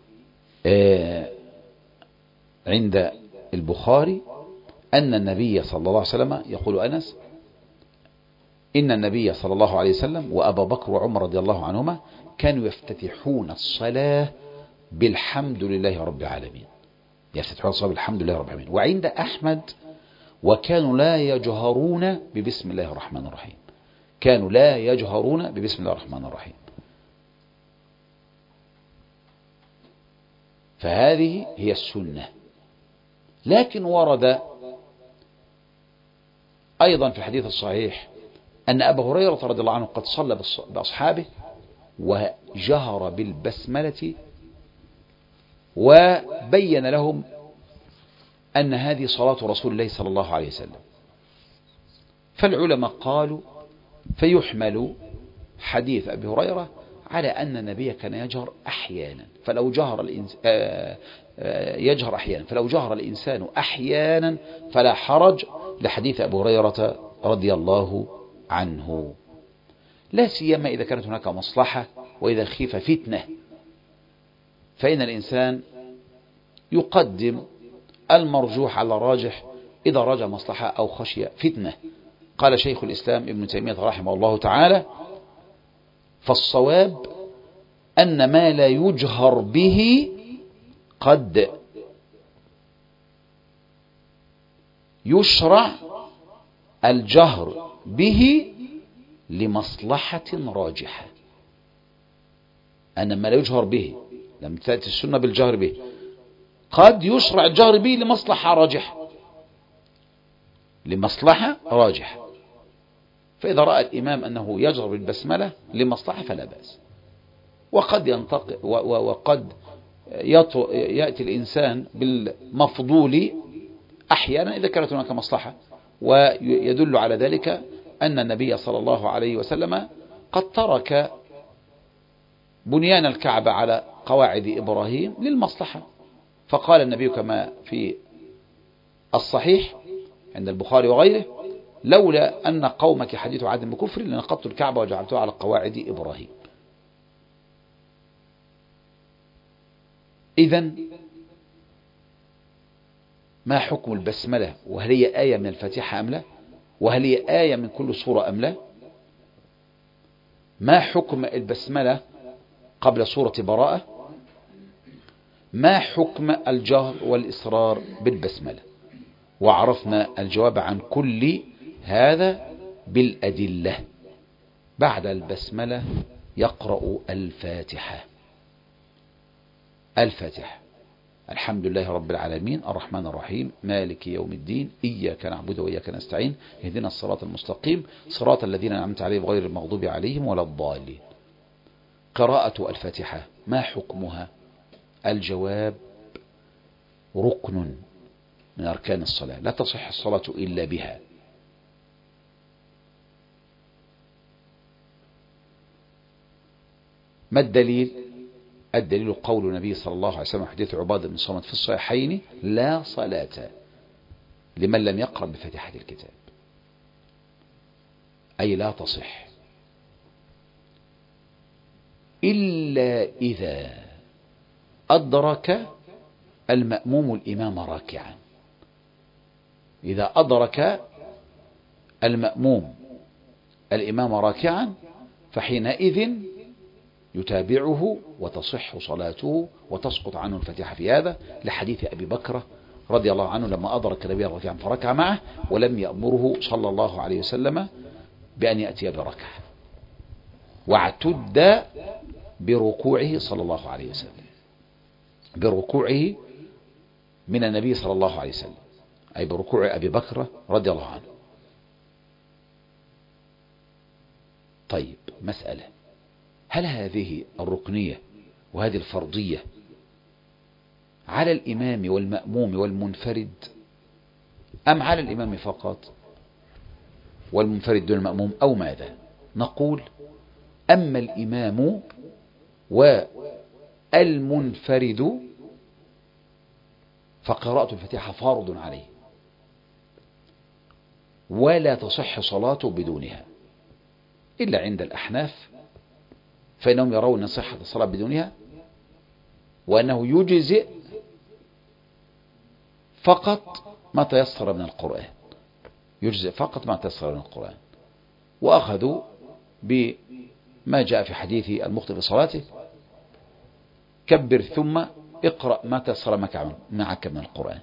عند البخاري أن النبي صلى الله عليه وسلم، يقول أنس إن النبي صلى الله عليه وسلم وأبا بكر وعمر رضي الله عنهما كانوا يفتتحون الصلاة بالحمد لله رب العالمين، يفتتحون الصلاة بالحمد لله رب العالمين. وعند أحمد وكانوا لا يجهرون ببسم الله الرحمن الرحيم، كانوا لا يجهرون ببسم الله الرحمن الرحيم. فهذه هي السنة. لكن ورد أيضا في الحديث الصحيح أن أبا هريرة رضي الله عنه قد صلى بأصحابه وجهر بالبسملة، وبين لهم أن هذه صلاة رسول الله صلى الله عليه وسلم. فالعلماء قالوا فيحمل حديث أبي هريرة على أن النبي كان يجهر أحيانا، فلو جهر يجهر أحيانا، فلو جهر الإنسان أحيانا فلا حرج، لحديث أبي هريرة رضي الله عنه، لا سيما إذا كانت هناك مصلحة وإذا خيف فتنة، فإن الإنسان يقدم المرجوح على الراجح إذا رجى مصلحة أو خشية فتنة. قال شيخ الإسلام ابن تيمية رحمه الله تعالى: فالصواب أن ما لا يجهر به قد يشرع الجهر به لمصلحة راجحة. أن ما لا يجهر به، لم تأتي السنة بالجهر به، قد يشرع الجهر به لمصلحة راجحة، لمصلحة راجحة. فإذا رأى الإمام أنه يجهر بالبسملة لمصلحة فلا بأس. وقد وقد يأتي الإنسان بالمفضول أحيانا إذا كانت هناك مصلحة، ويدل على ذلك أن النبي صلى الله عليه وسلم قد ترك بنيان الكعبة على قواعد إبراهيم للمصلحة، فقال النبي كما في الصحيح عند البخاري وغيره: لولا أن قومك حديث عهد بكفر لنقضت الكعبة وجعلتها على قواعد إبراهيم. إذن ما حكم البسملة؟ وهل هي آية من الفاتحة أم لا؟ وهل هي آية من كل سورة أم لا؟ ما حكم البسملة قبل سورة براءة؟ ما حكم الجهر والإصرار بالبسملة؟ وعرفنا الجواب عن كل هذا بالأدلة. بعد البسملة يقرأ الفاتحة. الفاتحة: الحمد لله رب العالمين الرحمن الرحيم مالك يوم الدين إياك نعبد وإياك نستعين اهدنا الصراط المستقيم صراط الذين أنعمت عليهم غير المغضوب عليهم ولا الضالين. قراءة الفاتحة ما حكمها؟ الجواب: ركن من أركان الصلاة، لا تصح الصلاة إلا بها. ما الدليل؟ الدليل قول النبي صلى الله عليه وسلم حديث عبادة بن صامت في الصحيحين: لا صلاة لمن لم يقرأ بفاتحة الكتاب، أي لا تصح إلا إذا أدرك المأموم الإمام راكعا. إذا أدرك المأموم الإمام راكعا فحينئذ يتابعه وتصح صلاته وتسقط عنه الفاتحة في هذا، لحديث أبي بكر رضي الله عنه لما أدرك النبي راكعا فركع معه ولم يأمره صلى الله عليه وسلم بأن يأتي بركعة، واعتد بركوعه صلى الله عليه وسلم، بركوعه من النبي صلى الله عليه وسلم، أي بركوع أبي بكر رضي الله عنه. طيب مسألة، هل هذه الركنية وهذه الفرضية على الإمام والمأموم والمنفرد أم على الإمام فقط والمنفرد دون المأموم أو ماذا؟ نقول أما الإمام والمنفرد فقراءة الفاتحة فرض عليه ولا تصح صلاته بدونها، إلا عند الأحناف فإنهم يرون صحة الصلاة بدونها، وأنه يجزئ فقط ما تيسر من القرآن، يجزئ فقط ما تيسر من القرآن، وأخذوا بما جاء في حديث المخطئ في صلاته: كبر ثم اقرأ ما تيسر معك من القرآن.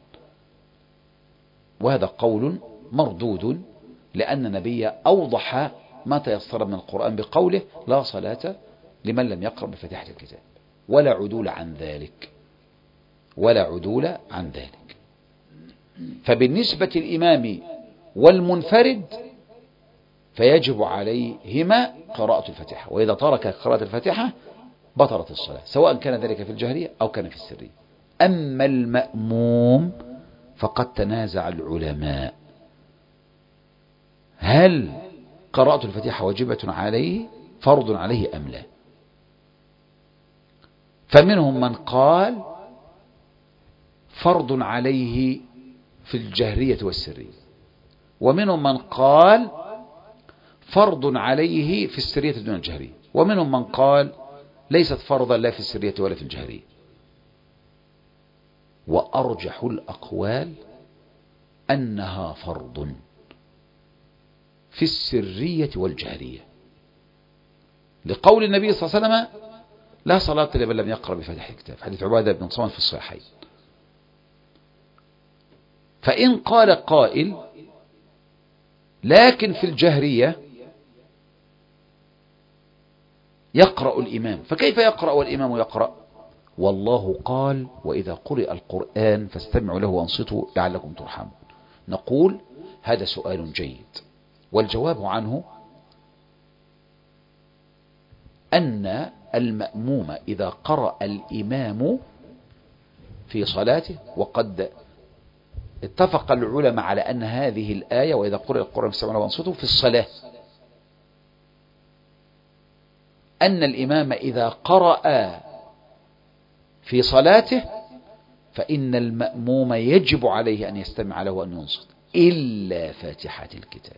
وهذا قول مردود، لأن النبي أوضح ما تيسر من القرآن بقوله: لا صلاة لمن لم يقرأ بفاتحة الكتاب، ولا عدول عن ذلك، ولا عدول عن ذلك. فبالنسبة للإمام والمنفرد فيجب عليهما قراءة الفاتحة، وإذا ترك قراءة الفاتحة بطلت الصلاة، سواء كان ذلك في الجهرية أو كان في السرية. أما المأموم فقد تنازع العلماء هل قراءة الفاتحة واجبة عليه فرض عليه أم لا. فمنهم من قال فرض عليه في الجهرية والسرية، ومنهم من قال فرض عليه في السرية دون الجهرية، ومنهم من قال ليست فرضا لا في السرية ولا في الجهرية. وأرجح الأقوال أنها فرض في السرية والجهرية، لقول النبي صلى الله عليه وسلم: لا صلاة لمن لم يقرأ بفاتحة الكتاب، حديث عبادة بن صامت في الصحيحين. فإن قال قائل لكن في الجهرية يقرأ الإمام، فكيف يقرأ والإمام يقرأ؟ والله قال: وإذا قرئ القرآن فاستمعوا له وانصتوا لعلكم ترحمون. نقول هذا سؤال جيد، والجواب عنه أن المأموم إذا قرأ الإمام في صلاته، وقد اتفق العلماء على أن هذه الآية وإذا قرئ القرآن فاستمعوا له وانصتوا في الصلاة، أن الإمام إذا قرأ في صلاته فإن المأموم يجب عليه أن يستمع له وأن ينصت إلا فاتحة الكتاب.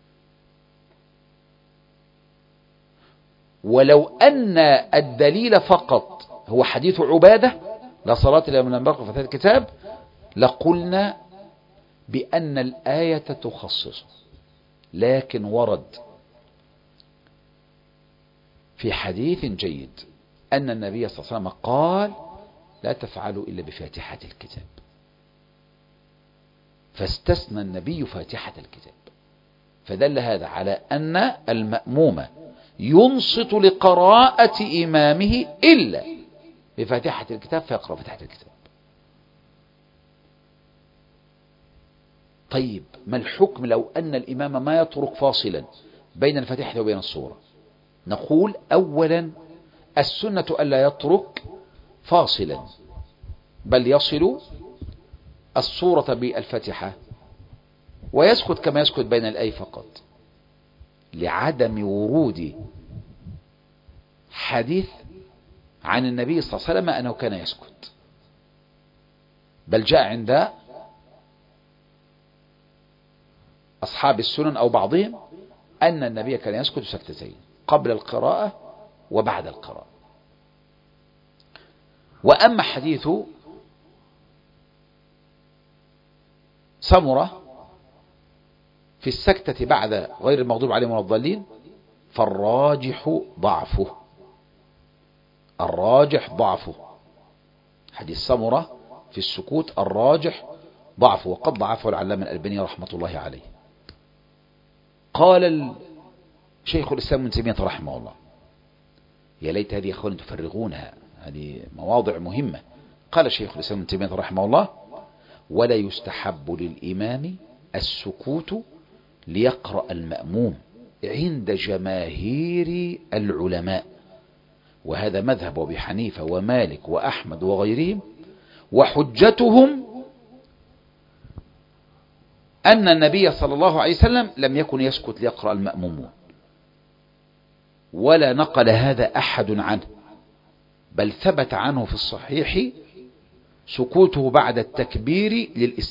ولو أن الدليل فقط هو حديث عبادة لا صلاة لمن لم يقرأ فاتحة الكتاب لقلنا بأن الآية تخصص، لكن ورد في حديث جيد أن النبي صلى الله عليه وسلم قال: لا تفعلوا إلا بفاتحة الكتاب، فاستثنى النبي فاتحة الكتاب، فدل هذا على أن المأموم ينصت لقراءة إمامه إلا بفاتحة الكتاب فيقرأ فاتحة الكتاب. طيب ما الحكم لو أن الإمام ما يترك فاصلا بين الفاتحة وبين السورة؟ نقول أولا السنة ألا يترك فاصلا، بل يصل السورة بالفاتحة ويسكت كما يسكت بين الآي فقط، لعدم ورود حديث عن النبي صلى الله عليه وسلم أنه كان يسكت، بل جاء عند أصحاب السنن أو بعضهم أن النبي كان يسكت سكتتين قبل القراءة وبعد القراءة. وأما حديث سمرة في السكتة بعد غير المغضوب عليهم ولا الضالين فالراجح ضعفه. الراجح ضعفه. حديث سمرة في السكوت الراجح ضعفه، وقد ضعفه العلامة الألباني رحمة الله عليه. قال شيخ الإسلام ابن تيمية رحمه الله، يا ليت هذه يا أخواني تفرغونها، هذه مواضع مهمة. قال شيخ الإسلام ابن تيمية رحمه الله: ولا يستحب للإمام السكوت ليقرأ المأموم عند جماهير العلماء، وهذا مذهب أبي حنيفة ومالك وأحمد وغيرهم، وحجتهم أن النبي صلى الله عليه وسلم لم يكن يسكت ليقرأ المأمومون، ولا نقل هذا أحد عنه، بل ثبت عنه في الصحيح سكوته بعد التكبير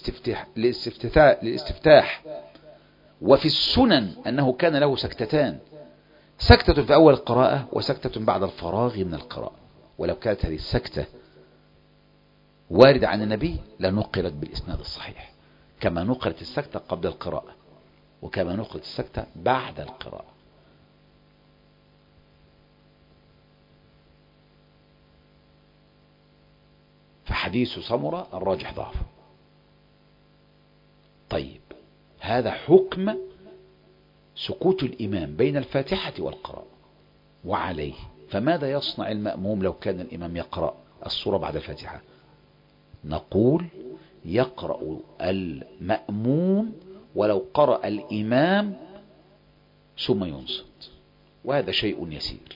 للاستفتاح. وفي السنن أنه كان له سكتتان، سكتة في أول القراءة وسكتة بعد الفراغ من القراءة. ولو كانت هذه السكتة واردة عن النبي لنقلت بالإسناد الصحيح، كما نقلت السكتة قبل القراءة وكما نقلت السكتة بعد القراءة. فحديث سمرة الراجح ضعفه. طيب، هذا حكم سكوت الإمام بين الفاتحة والقراءة. وعليه فماذا يصنع المأموم لو كان الإمام يقرأ السورة بعد الفاتحة؟ نقول يقرأ المأموم ولو قرأ الإمام ثم ينصت، وهذا شيء يسير.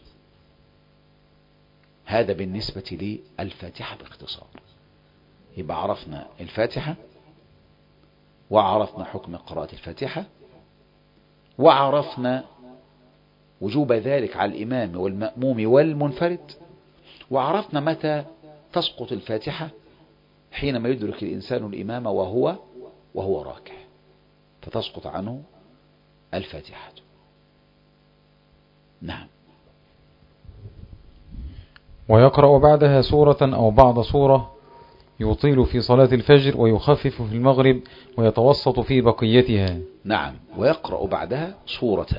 هذا بالنسبة للفاتحة باختصار. يبقى عرفنا الفاتحة، وعرفنا حكم قراءة الفاتحة، وعرفنا وجوب ذلك على الإمام والمأموم والمنفرد، وعرفنا متى تسقط الفاتحة حينما يدرك الإنسان الإمام وهو راكع، فتسقط عنه الفاتحة. نعم. ويقرأ بعدها سورة أو بعض سورة، يطيل في صلاة الفجر ويخفف في المغرب ويتوسط في بقيتها. نعم، ويقرأ بعدها سورة،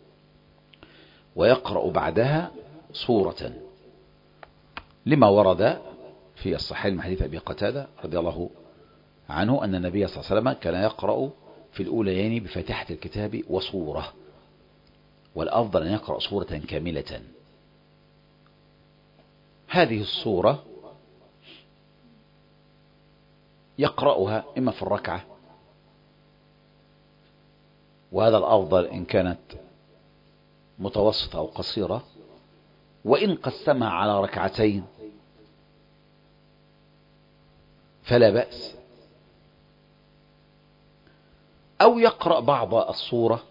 ويقرأ بعدها سورة لما ورد في الصحيح من حديث أبي قتادة رضي الله عنه أن النبي صلى الله عليه وسلم كان يقرأ في الأوليين بفاتحة الكتاب وسورة، والأفضل أن يقرأ سورة كاملة. هذه السورة يقرأها إما في الركعة، وهذا الأفضل إن كانت متوسطة أو قصيرة، وإن قسمها على ركعتين فلا بأس، أو يقرأ بعض السورة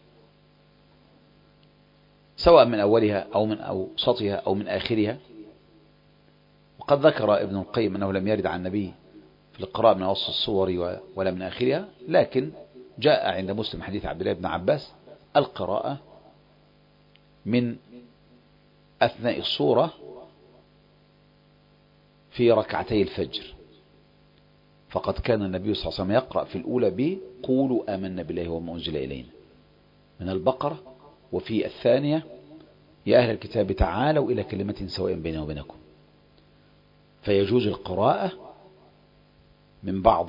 سواء من أولها أو من أوسطها أو من آخرها. وقد ذكر ابن القيم أنه لم يرد عن النبي في القراءة من أوسط السور ولا من آخرها، لكن جاء عند مسلم حديث عبد الله بن عباس القراءة من أثناء السورة في ركعتي الفجر، فقد كان النبي صلى الله عليه وسلم يقرأ في الأولى بقولوا آمنا بالله وما أنزل إلينا من البقرة، وفي الثانية يا أهل الكتاب تعالوا إلى كلمة سواء بيننا وبينكم. فيجوز القراءة من بعض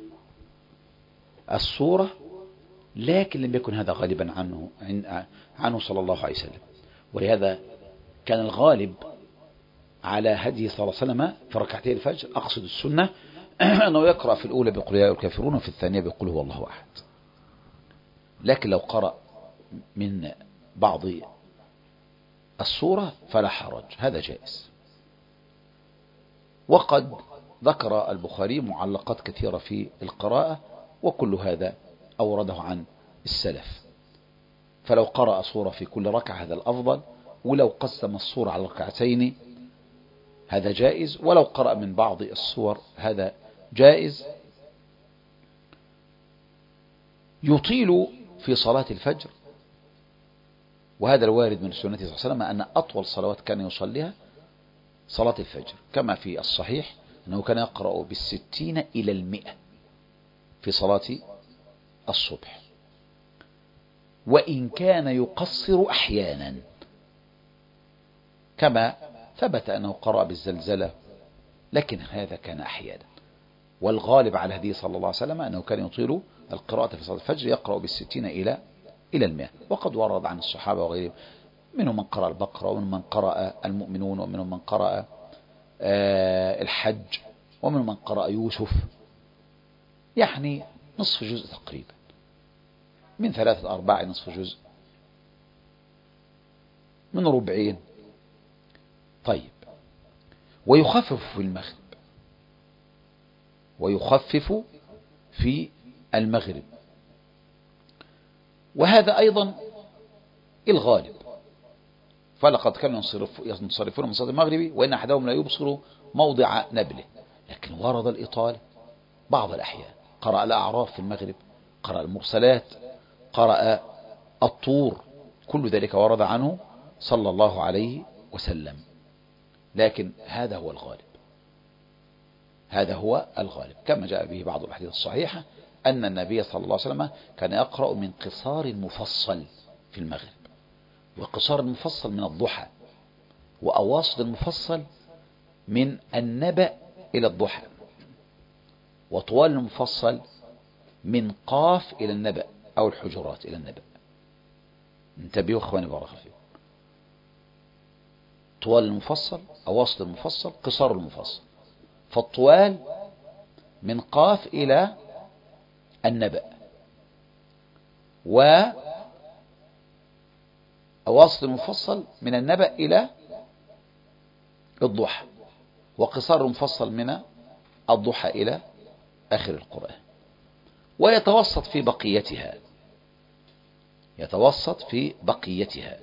السورة، لكن لم يكن هذا غالبا عنه صلى الله عليه وسلم. ولهذا كان الغالب على هدي صلى الله عليه وسلم في ركعتي الفجر، أقصد السنة، أنه يقرأ في الأولى بقل يا الكافرون وفي الثانية بقل هو الله أحد. لكن لو قرأ من بعض السورة فلا حرج، هذا جائز. وقد ذكر البخاري معلقات كثيرة في القراءة، وكل هذا أورده عن السلف. فلو قرأ سورة في كل ركعة هذا الأفضل، ولو قسم السورة على ركعتين هذا جائز، ولو قرأ من بعض السور هذا جائز. يطيل في صلاة الفجر، وهذا الوارد من سنته صلى الله عليه وسلم أن أطول صلوات كان يصليها صلاة الفجر، كما في الصحيح أنه كان يقرأ بالستين إلى 100 في صلاة الصبح. وإن كان يقصر أحيانا، كما ثبت أنه قرأ بالزلزلة، لكن هذا كان أحيانا. والغالب على هديه صلى الله عليه وسلم أنه كان يطيل القراءة في صلاة الفجر، يقرأ بالستين إلى 100. وقد ورد عن الصحابة وغيرهم منهم من قرأ البقرة، ومنهم من قرأ المؤمنون، ومنهم من قرأ الحج، ومنهم من قرأ يوسف، يعني نصف جزء تقريبا، من 3/4 نصف جزء، من ربعين. طيب، ويخفف في المغرب، ويخفف في المغرب، وهذا أيضا الغالب. فلقد كانوا ينصرفون من صلاة المغرب وإن أحدهم لا يبصر موضع نبله، لكن ورد الإطالة بعض الأحيان. قرأ الأعراف في المغرب، قرأ المرسلات، قرأ الطور، كل ذلك ورد عنه صلى الله عليه وسلم. لكن هذا هو الغالب، هذا هو الغالب، كما جاء به بعض الأحاديث الصحيحة أن النبي صلى الله عليه وسلم كان يقرأ من قصار مفصل في المغرب، وقصار المفصل من الضحى، وأواسط المفصل من النبأ إلى الضحى، وطوال المفصل من قاف إلى النبأ أو الحجرات إلى النبأ. انتبهوا أخواني بارك الله فيكم، طوال المفصل، أواسط المفصل، قصار المفصل. فالطوال من قاف إلى النبأ، وأواسط المفصل من النبأ إلى الضحى، وقصار المفصل من الضحى إلى آخر القرآن. ويتوسط في بقيتها، يتوسط في بقيتها.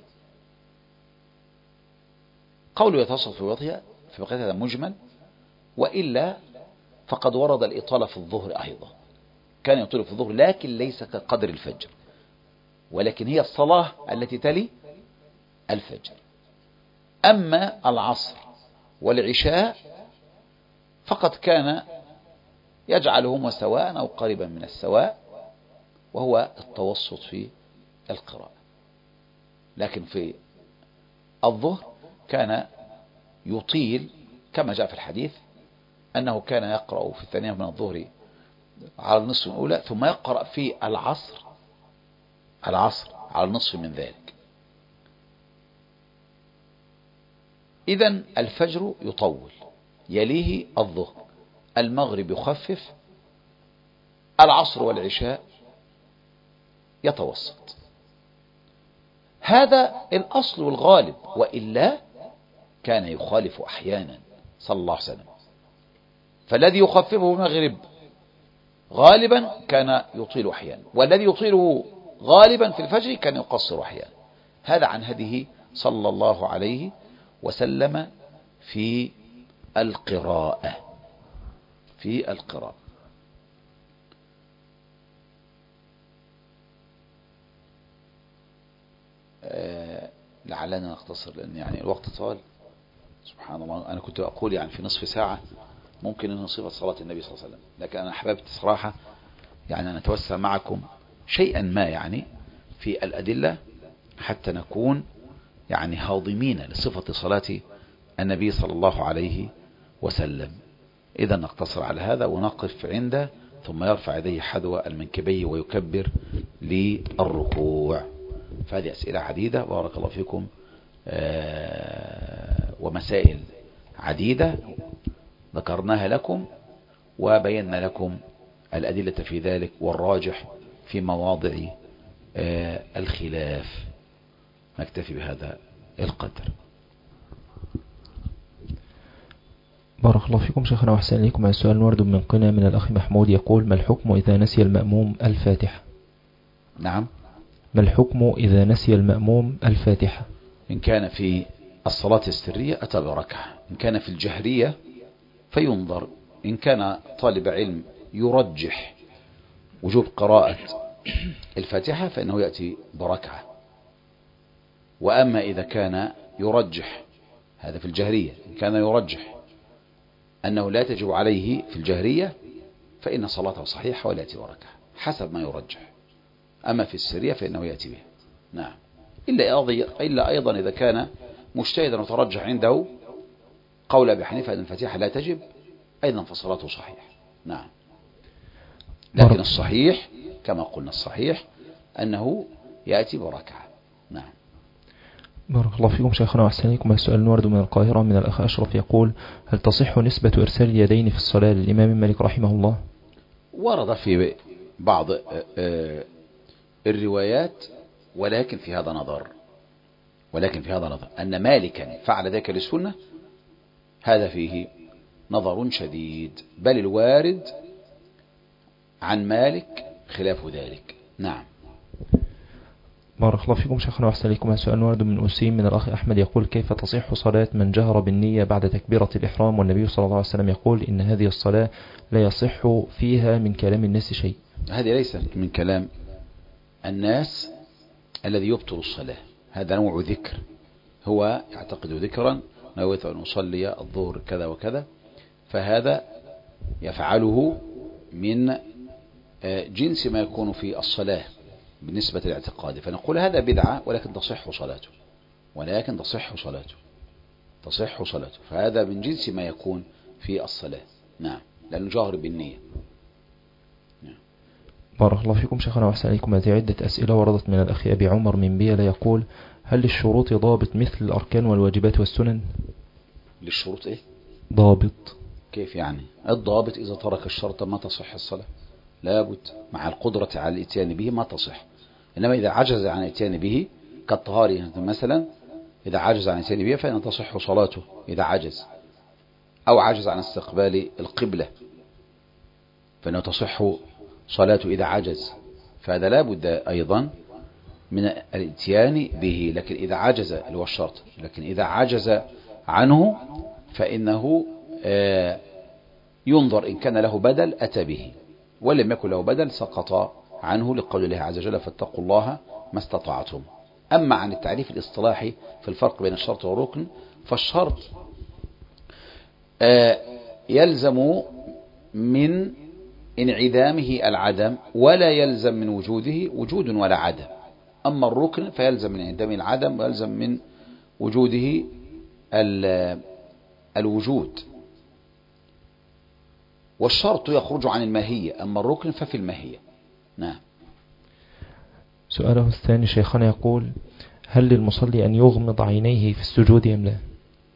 قوله يتوسط في بقيتها مجمل، وإلا فقد ورد الإطالة في الظهر أيضا، كان يطيل في الظهر لكن ليس كقدر الفجر، ولكن هي الصلاة التي تلي الفجر. أما العصر والعشاء فقد كان يجعلهما سواء أو قريبا من السواء، وهو التوسط في القراءة. لكن في الظهر كان يطيل، كما جاء في الحديث أنه كان يقرأ في الثانية من الظهر على النصف الأولى، ثم يقرأ في العصر على النصف من ذلك. إذن الفجر يطول، يليه الظهر، المغرب يخفف، العصر والعشاء يتوسط. هذا الأصل والغالب، وإلا كان يخالف أحيانا صلى الله عليه وسلم. فالذي يخففه المغرب غالبا كان يطيل أحيانا، والذي يطيله غالبا في الفجر كان يقصر أحيانا. هذا عن هديه صلى الله عليه وسلم في القراءة. لعلنا نختصر، لأن يعني الوقت طال. سبحان الله، أنا كنت أقول يعني في نصف ساعة ممكن أن نصيب صلاة النبي صلى الله عليه وسلم، لكن أنا أحببت صراحة يعني أن أتوسع معكم شيئا ما يعني في الأدلة، حتى نكون يعني هاضمين لصفة صلاة النبي صلى الله عليه وسلم. إذا نقتصر على هذا ونقف عنده، ثم يرفع يديه حذو المنكبين ويكبر للركوع. فهذه أسئلة عديدة بارك الله فيكم، ومسائل عديدة ذكرناها لكم وبينا لكم الأدلة في ذلك والراجح في مواضع الخلاف. نكتفي بهذا القدر. بارك الله فيكم شيخنا وأحسن إليكم. على السؤال الورد من قنا من الأخ محمود يقول: ما الحكم إذا نسي المأموم الفاتحة؟ نعم، ما الحكم إذا نسي المأموم الفاتحة؟ إن كان في الصلاة السرية أتى بركعة، إن كان في الجهرية فينظر. إن كان طالب علم يرجح وجوب قراءة الفاتحة فإنه يأتي بركعة. وأما إذا كان يرجح، هذا في الجهرية، إن كان يرجح أنه لا تجب عليه في الجهرية فإن صلاته صحيحة ولا يأتي بركعة حسب ما يرجح. أما في السرية فإنه يأتي به. نعم. إلا أيضا إذا كان مجتهدا وترجح عنده قول أبي حنيفة أن الفاتحة لا تجب أيضا فصلاته صحيح. نعم. لكن الصحيح كما قلنا الصحيح أنه يأتي بركعة. نعم. بارك الله فيكم شيخنا وأحسن إليكم. السؤال نورد من القاهرة من الأخ أشرف يقول: هل تصح نسبة إرسال اليدين في الصلاة للإمام مالك رحمه الله؟ ورد في بعض الروايات ولكن في هذا نظر أن مالكا فعل ذلك للسنة، هذا فيه نظر شديد، بل الوارد عن مالك خلاف ذلك. نعم. بارك الله فيكم شيخنا وأحسن إليكم. السؤال نورد من أسيم من الأخ أحمد يقول: كيف تصح صلاة من جهر بالنية بعد تكبيرة الإحرام والنبي صلى الله عليه وسلم يقول إن هذه الصلاة لا يصح فيها من كلام الناس شيء؟ هذه ليست من كلام الناس الذي يبطل الصلاة، هذا نوع ذكر، هو يعتقد ذكرا نويت أن أصلي الظهر كذا وكذا، فهذا يفعله من جنس ما يكون في الصلاة بالنسبة للاعتقاد، فنقول هذا بدعة ولكن تصح صلاته، فهذا من جنس ما يكون في الصلاة. نعم، لأنه جاهر بالنية. نعم. بارك الله فيكم شيخنا وأحسن إليكم. هذه عدة أسئلة وردت من الأخ أبي عمر من بيلا يقول: هل للشروط ضابط مثل الأركان والواجبات والسنن؟ للشروط إيه؟ ضابط. كيف يعني؟ الضابط إذا ترك الشرط ما تصح الصلاة، لابد مع القدرة على الاتيان به ما تصح. إنما إذا عجز عن الاتيان به كالطهارة مثلا، إذا عجز عن الاتيان به فإن تصح صلاته إذا عجز، أو عجز عن استقبال القبلة فإنه تصح صلاته إذا عجز، فهذا لابد أيضا من الاتيان به. لكن إذا عجز اللي هو الشرط، لكن إذا عجز عنه فإنه ينظر إن كان له بدل أتى به، ولم يكن له بدل سقط عنه، لقول الله عز وجل: فاتقوا الله ما استطعتم. أما عن التعريف الاصطلاحي في الفرق بين الشرط والركن، فالشرط يلزم من انعدامه العدم ولا يلزم من وجوده وجود ولا عدم. أما الركن فيلزم من انعدامه العدم ويلزم من وجوده الوجود، والشرط يخرج عن الماهية، أما الركن ففي الماهية. نعم. سؤاله الثاني شيخنا يقول: هل للمصلي أن يغمض عينيه في السجود أم لا؟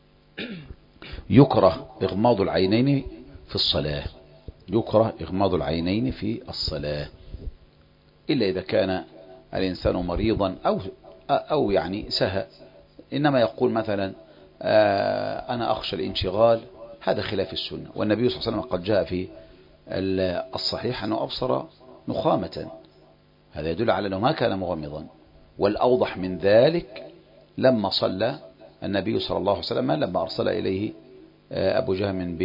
يكره إغماض العينين في الصلاة، يكره إغماض العينين في الصلاة، إلا إذا كان الإنسان مريضا أو يعني سهى، إنما يقول مثلا أنا أخشى الانشغال، هذا خلاف السنة. والنبي صلى الله عليه وسلم قد جاء في الصحيح أنه أبصر نخامة، هذا يدل على أنه ما كان مغمضا. والأوضح من ذلك لما صلى النبي صلى الله عليه وسلم، لما أرسل إليه أبو جهم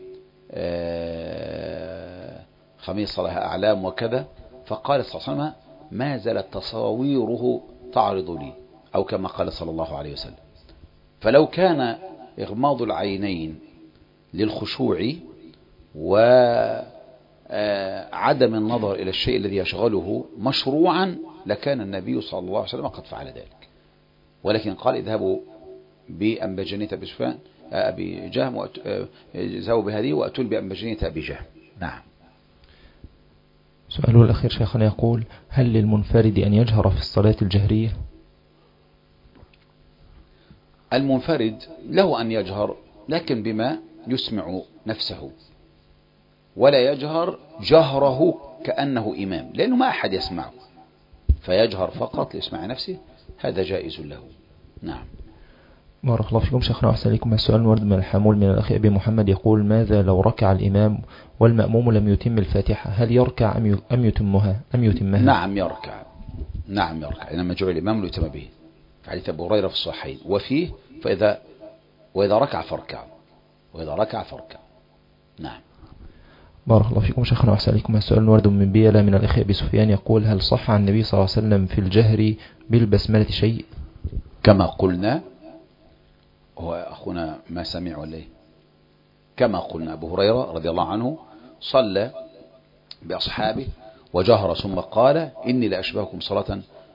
بخميص لها أعلام وكذا، فقال صلى الله عليه وسلم: ما زالت تصاويره تعرض لي، أو كما قال صلى الله عليه وسلم. فلو كان إغماض العينين للخشوع وعدم النظر إلى الشيء الذي يشغله مشروعا لكان النبي صلى الله عليه وسلم قد فعل ذلك، ولكن قال: اذهبوا بأنبجنية أبي جهم، اذهبوا بهذه وأتوا بأنبجنية أبي جهم. نعم. سؤاله الأخير شيخنا يقول: هل للمنفرد أن يجهر في الصلاة الجهرية؟ المنفرد له أن يجهر، لكن بما يسمع نفسه، ولا يجهر جهره كأنه إمام، لأنه ما أحد يسمعه، فيجهر فقط ليسمع نفسه، هذا جائز له. نعم. بارك الله فيكم شيخنا وأحسن إليكم. السؤال ورد من الحمول من الأخ أبي محمد يقول: ماذا لو ركع الإمام والمأموم لم يتم الفاتحة، هل يركع أم يتمها؟ نعم يركع، إنما جعل الإمام ليتم به، في حديث أبو هريرة في الصحيحين وفيه: وإذا ركع فاركع. نعم. بارك الله فيكم شيخنا وأحسن إليكم. السؤال ورد من بيلا من الأخ أبي سفيان يقول: هل صح عن النبي صلى الله عليه وسلم في الجهر بالبسملة شيء؟ كما قلنا، هو أخونا ما سمع ولا إيه؟ كما قلنا أبو هريرة رضي الله عنه صلى بأصحابه وجهر ثم قال: إني لأشبهكم صلاة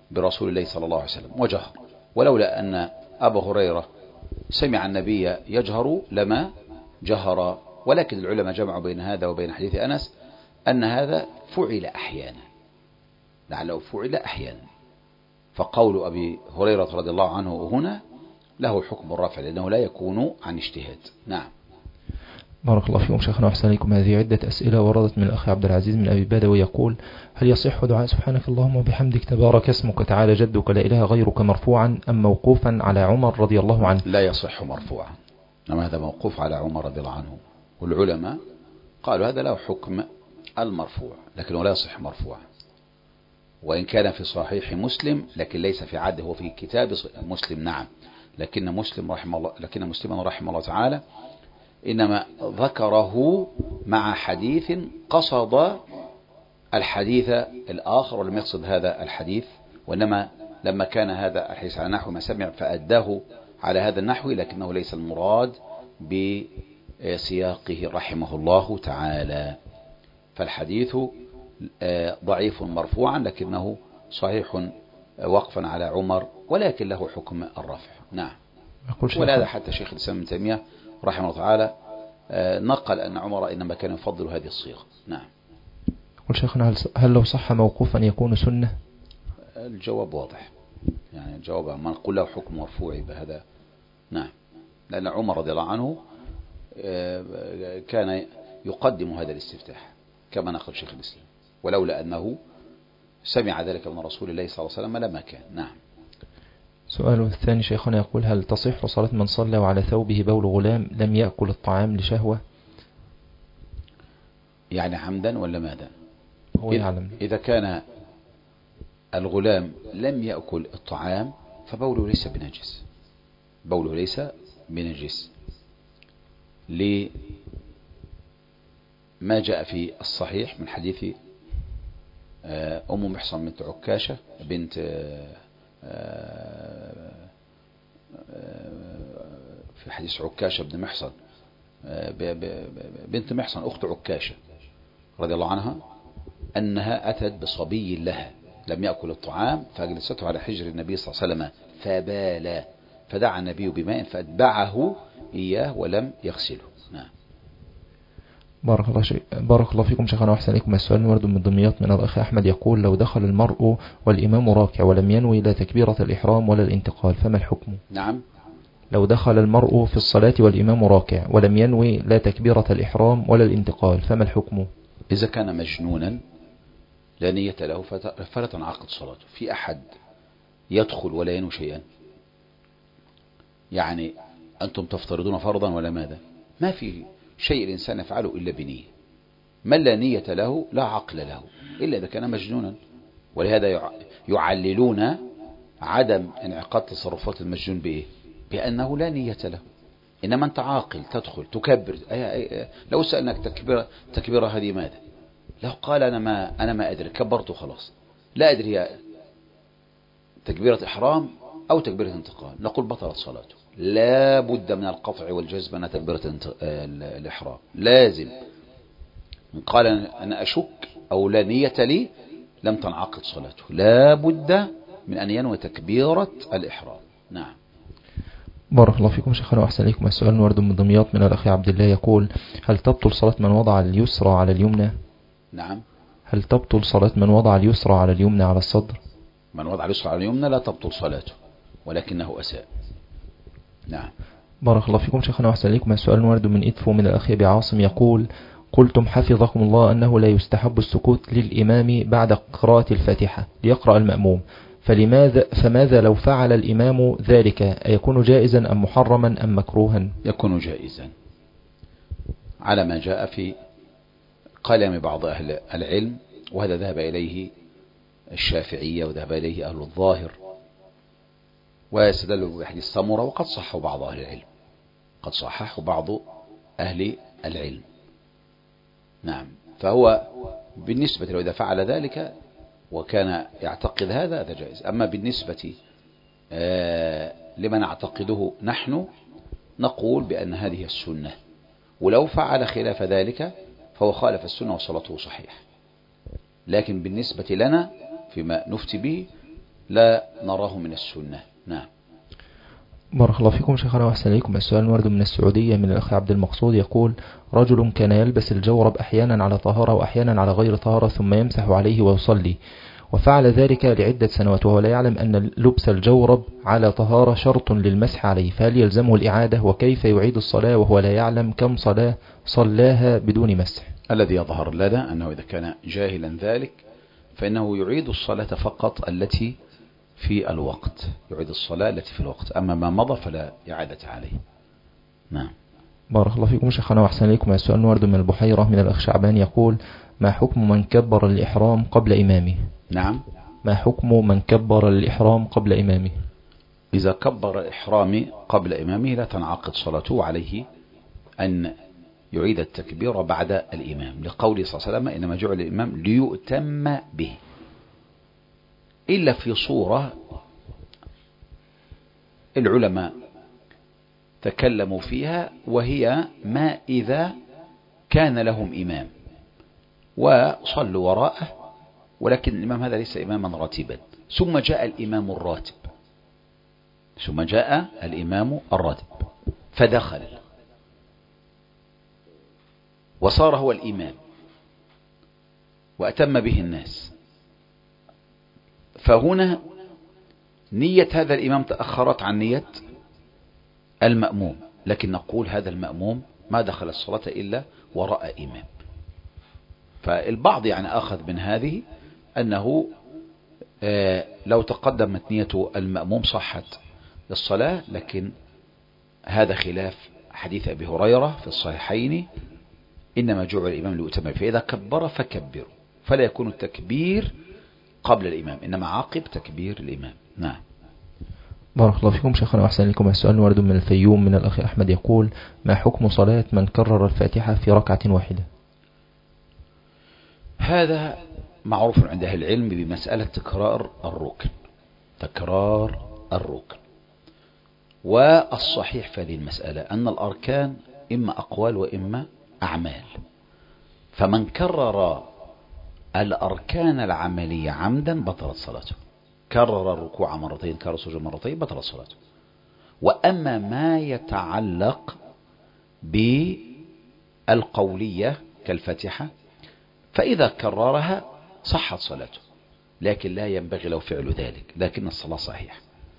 برسول الله صلى الله عليه وسلم وجهر، ولولا أن أبا هريرة سمع النبي يجهر لما جهر. ولكن العلماء جمعوا بين هذا وبين حديث أنس أن هذا فعل أحيانا، لعله فعل أحيانا، فقول أبي هريرة رضي الله عنه هنا له حكم الرفع لأنه لا يكون عن اجتهاد. نعم. بارك الله فيكم شيخنا وأحسن إليكم. هذه عدة أسئلة وردت من الأخ عبد العزيز من أبي بدوي يقول: هل يصح دعاء سبحانك اللهم وبحمدك تبارك اسمك تعالى جدك لا إله غيرك مرفوعا أم موقوفا على عمر رضي الله عنه؟ لا يصح مرفوعا، إنما هذا موقوف على عمر رضي الله عنه، والعلماء قالوا هذا له حكم المرفوع لكنه لا يصح مرفوعا، وإن كان في صحيح مسلم لكن ليس في عده، هو في كتاب مسلم نعم، لكن مسلما رحمه الله تعالى إنما ذكره مع حديث قصد الحديث الآخر ولم يقصد هذا الحديث، وإنما لما كان هذا الحديث على نحو ما سمع فأداه على هذا النحو، لكنه ليس المراد بسياقه رحمه الله تعالى. فالحديث ضعيف مرفوعا لكنه صحيح وقفا على عمر، ولكن له حكم الرفع. نعم. ولهذا حتى شيخ الإسلام ابن تيمية رحمه الله تعالى نقل أن عمر إنما كان يفضل هذه الصيغة. نعم. يقول شيخنا: هل لو صح موقوفا يكون سنة؟ الجواب واضح، يعني الجواب ما نقول له حكم مرفوع بهذا. نعم، لأن عمر رضي الله عنه كان يقدم هذا الاستفتاح كما نقل شيخ الإسلام، ولولا أنه سمع ذلك من رسول الله صلى الله عليه وسلم لما كان. نعم. سؤاله الثاني شيخنا يقول: هل تصح صلاة من صلى وعلى ثوبه بول غلام لم يأكل الطعام لشهوة؟ يعني عمدا ولا ماذا؟ هو يعلم. إذا كان الغلام لم يأكل الطعام فبوله ليس بنجس، بوله ليس بنجس لما جاء في الصحيح من حديث أم محصن بنت عكاشة بنت في حديث عكاشة بن محصن بنت محصن أخت عكاشة رضي الله عنها أنها أتت بصبي لها لم يأكل الطعام فأجلسته على حجر النبي صلى الله عليه وسلم فبال، فدعا النبي بماء فأتبعه إياه ولم يغسله. نعم. بارك الله فيكم شيخنا وأحسن إليكم. السؤال ورد من دمياط من الأخ أحمد يقول: لو دخل المرء والإمام راكع ولم ينوي لا تكبيرة الإحرام ولا الانتقال فما الحكم؟ نعم. لو دخل المرء في الصلاة والإمام راكع ولم ينوي لا تكبيرة الإحرام ولا الانتقال فما الحكم؟ إذا كان مجنونا لا نية له فلا تنعقد صلاته. في أحد يدخل ولا ينوي شيئا؟ يعني أنتم تفترضون فرضا ولا ماذا؟ ما في شيء الإنسان يفعله إلا بنية. من لا نية له لا عقل له إلا إذا كان مجنونا، ولهذا يعللون عدم انعقاد تصرفات المجنون بإيه؟ بأنه لا نية له. إنما أنت عاقل تدخل تكبر. لو سألناك تكبيرة هذه ماذا؟ لو قال أنا ما أدري كبرت خلاص، لا أدري هي تكبيرة إحرام أو تكبيرة انتقال، نقول بطلت صلاته. لا بد من القطع والجزم أنها تكبيرة الإحرام لازم. من قال أنا أشك أو لا نية لي لم تنعقد صلاته، لا بد من أن ينوي تكبيرة الإحرام. نعم. بارك الله فيكم شيخنا وأحسن إليكم. السؤال ورد من دمياط من الأخ عبد الله يقول: هل تبطل صلاة من وضع اليسرى على اليمنى؟ نعم. هل تبطل صلاة من وضع اليسرى على اليمنى على الصدر؟ من وضع اليسرى على اليمنى لا تبطل صلاته ولكنه أساء. نعم. بارك الله فيكم شيخنا وأحسن إليكم. السؤال ورد من إدفو من الأخ أبي عاصم يقول: قلتم حفظكم الله أنه لا يستحب السكوت للإمام بعد قراءة الفاتحة ليقرأ المأموم، فماذا لو فعل الإمام ذلك؟ أيكون جائزا أم محرما أم مكروها؟ يكون جائزا على ما جاء في كلام بعض أهل العلم، وهذا ذهب إليه الشافعية وذهب إليه أهل الظاهر، ويستدل بحديث سمرة، وقد صحوا بعض أهل العلم، قد صححوا بعض أهل العلم. نعم. فهو بالنسبة له إذا فعل ذلك وكان يعتقد هذا جائز. أما بالنسبة لمن نعتقده نحن نقول بأن هذه السنة، ولو فعل خلاف ذلك فهو خالف السنة وصلاته صحيح. لكن بالنسبة لنا فيما نفتي به لا نراه من السنة. نعم. بارك الله فيكم شيخنا وأحسن إليكم. السؤال ورد من السعودية من الأخ عبد المقصود يقول: رجل كان يلبس الجورب أحيانا على طهارة وأحيانا على غير طهارة ثم يمسح عليه ويصلي، وفعل ذلك لعدة سنوات وهو لا يعلم أن لبس الجورب على طهارة شرط للمسح عليه، فهل يلزمه الإعادة؟ وكيف يعيد الصلاة وهو لا يعلم كم صلاة صلاها بدون مسح؟ الذي يظهر لنا أنه إذا كان جاهلا ذلك فإنه يعيد الصلاة فقط التي في الوقت، يعيد الصلاة التي في الوقت، أما ما مضى فلا إعادة عليه. نعم. بارك الله فيكم شيخنا وأحسن إليكم. السؤال ورد من البحيرة من الأخ شعبان يقول: ما حكم من كبر الإحرام قبل إمامه؟ نعم. ما حكم من كبر الإحرام قبل إمامه؟ إذا كبر الإحرام قبل إمامه لا تنعقد صلاته، عليه أن يعيد التكبير بعد الإمام، لقوله صلى الله عليه وسلم: إنما جعل الإمام ليؤتم به، إلا في صورة العلماء تكلموا فيها، وهي ما إذا كان لهم إمام وصلوا وراءه ولكن الإمام هذا ليس إماما راتبا، ثم جاء الإمام الراتب، فدخل وصار هو الإمام وأتم به الناس، فهنا نية هذا الإمام تأخرت عن نية المأموم، لكن نقول هذا المأموم ما دخل الصلاة إلا وراء إمام. فالبعض يعني أخذ من هذه أنه لو تقدمت نية المأموم صحت الصلاة، لكن هذا خلاف حديث أبي هريرة في الصحيحين: إنما جعل الإمام ليؤتم به، فإذا كبر فكبروا، فلا يكون التكبير قبل الإمام إنما عقب تكبير الإمام. نعم. بارك الله فيكم شيخنا وأحسن إليكم. السؤال ورد من الفيوم من الأخ أحمد يقول: ما حكم صلاة من كرر الفاتحة في ركعة واحدة؟ هذا معروف عند أهل العلم بمسألة تكرار الركن، والصحيح في هذه المسألة أن الأركان إما أقوال وإما أعمال، فمن كرر الأركان العملية عمدا بطلت صلاته، كرر الركوع مرتين، كرر السجود مرتين، بطلت صلاته. وأما ما يتعلق بالقولية كالفاتحة فإذا كررها صحت صلاته، لكن لا ينبغي له فعل ذلك، لكن الصلاة صحيحة.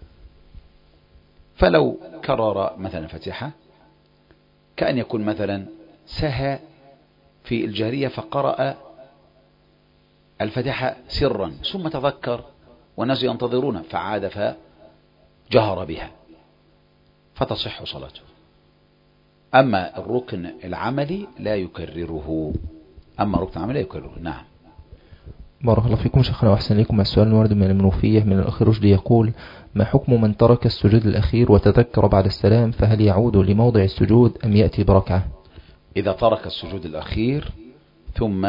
فلو كرر مثلا الفاتحة كأن يكون مثلا سهى في الجهرية فقرأ الفاتحة سرا ثم تذكر والناس ينتظرون فعاد فجهر بها فتصح صلاته. أما الركن العملي لا يكرره، نعم. بارك الله فيكم شيخنا وأحسن إليكم. السؤال الوارد من المنوفية من الأخ رشدي يقول: ما حكم من ترك السجود الأخير وتذكر بعد السلام، فهل يعود لموضع السجود أم يأتي بركعة؟ إذا ترك السجود الأخير ثم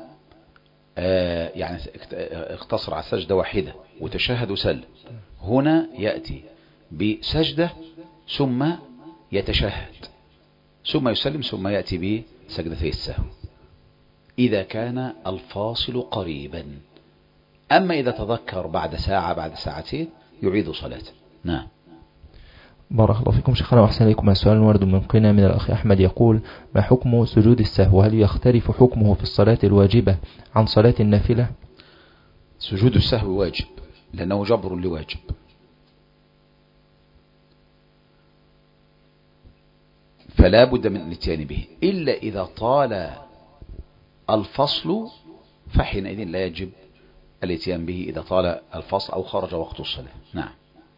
يعني اقتصر على سجدة واحدة وتشهد وسلم، هنا يأتي بسجدة ثم يتشهد ثم يسلم ثم يأتي بسجدتي السهو إذا كان الفاصل قريبا. أما إذا تذكر بعد ساعة بعد ساعتين يعيد صلاته. نعم. بارك الله فيكم شيخنا وأحسن إليكم. السؤال الوارد من قنا من الأخ أحمد يقول: ما حكم سجود السهو؟ هل يختلف حكمه في الصلاة الواجبة عن صلاة النافلة؟ سجود السهو واجب لأنه جبر لواجب، فلا بد من الاتيان به، إلا إذا طال الفصل فحينئذ لا يجب الاتيان به إذا طال الفصل أو خرج وقت الصلاة. نعم.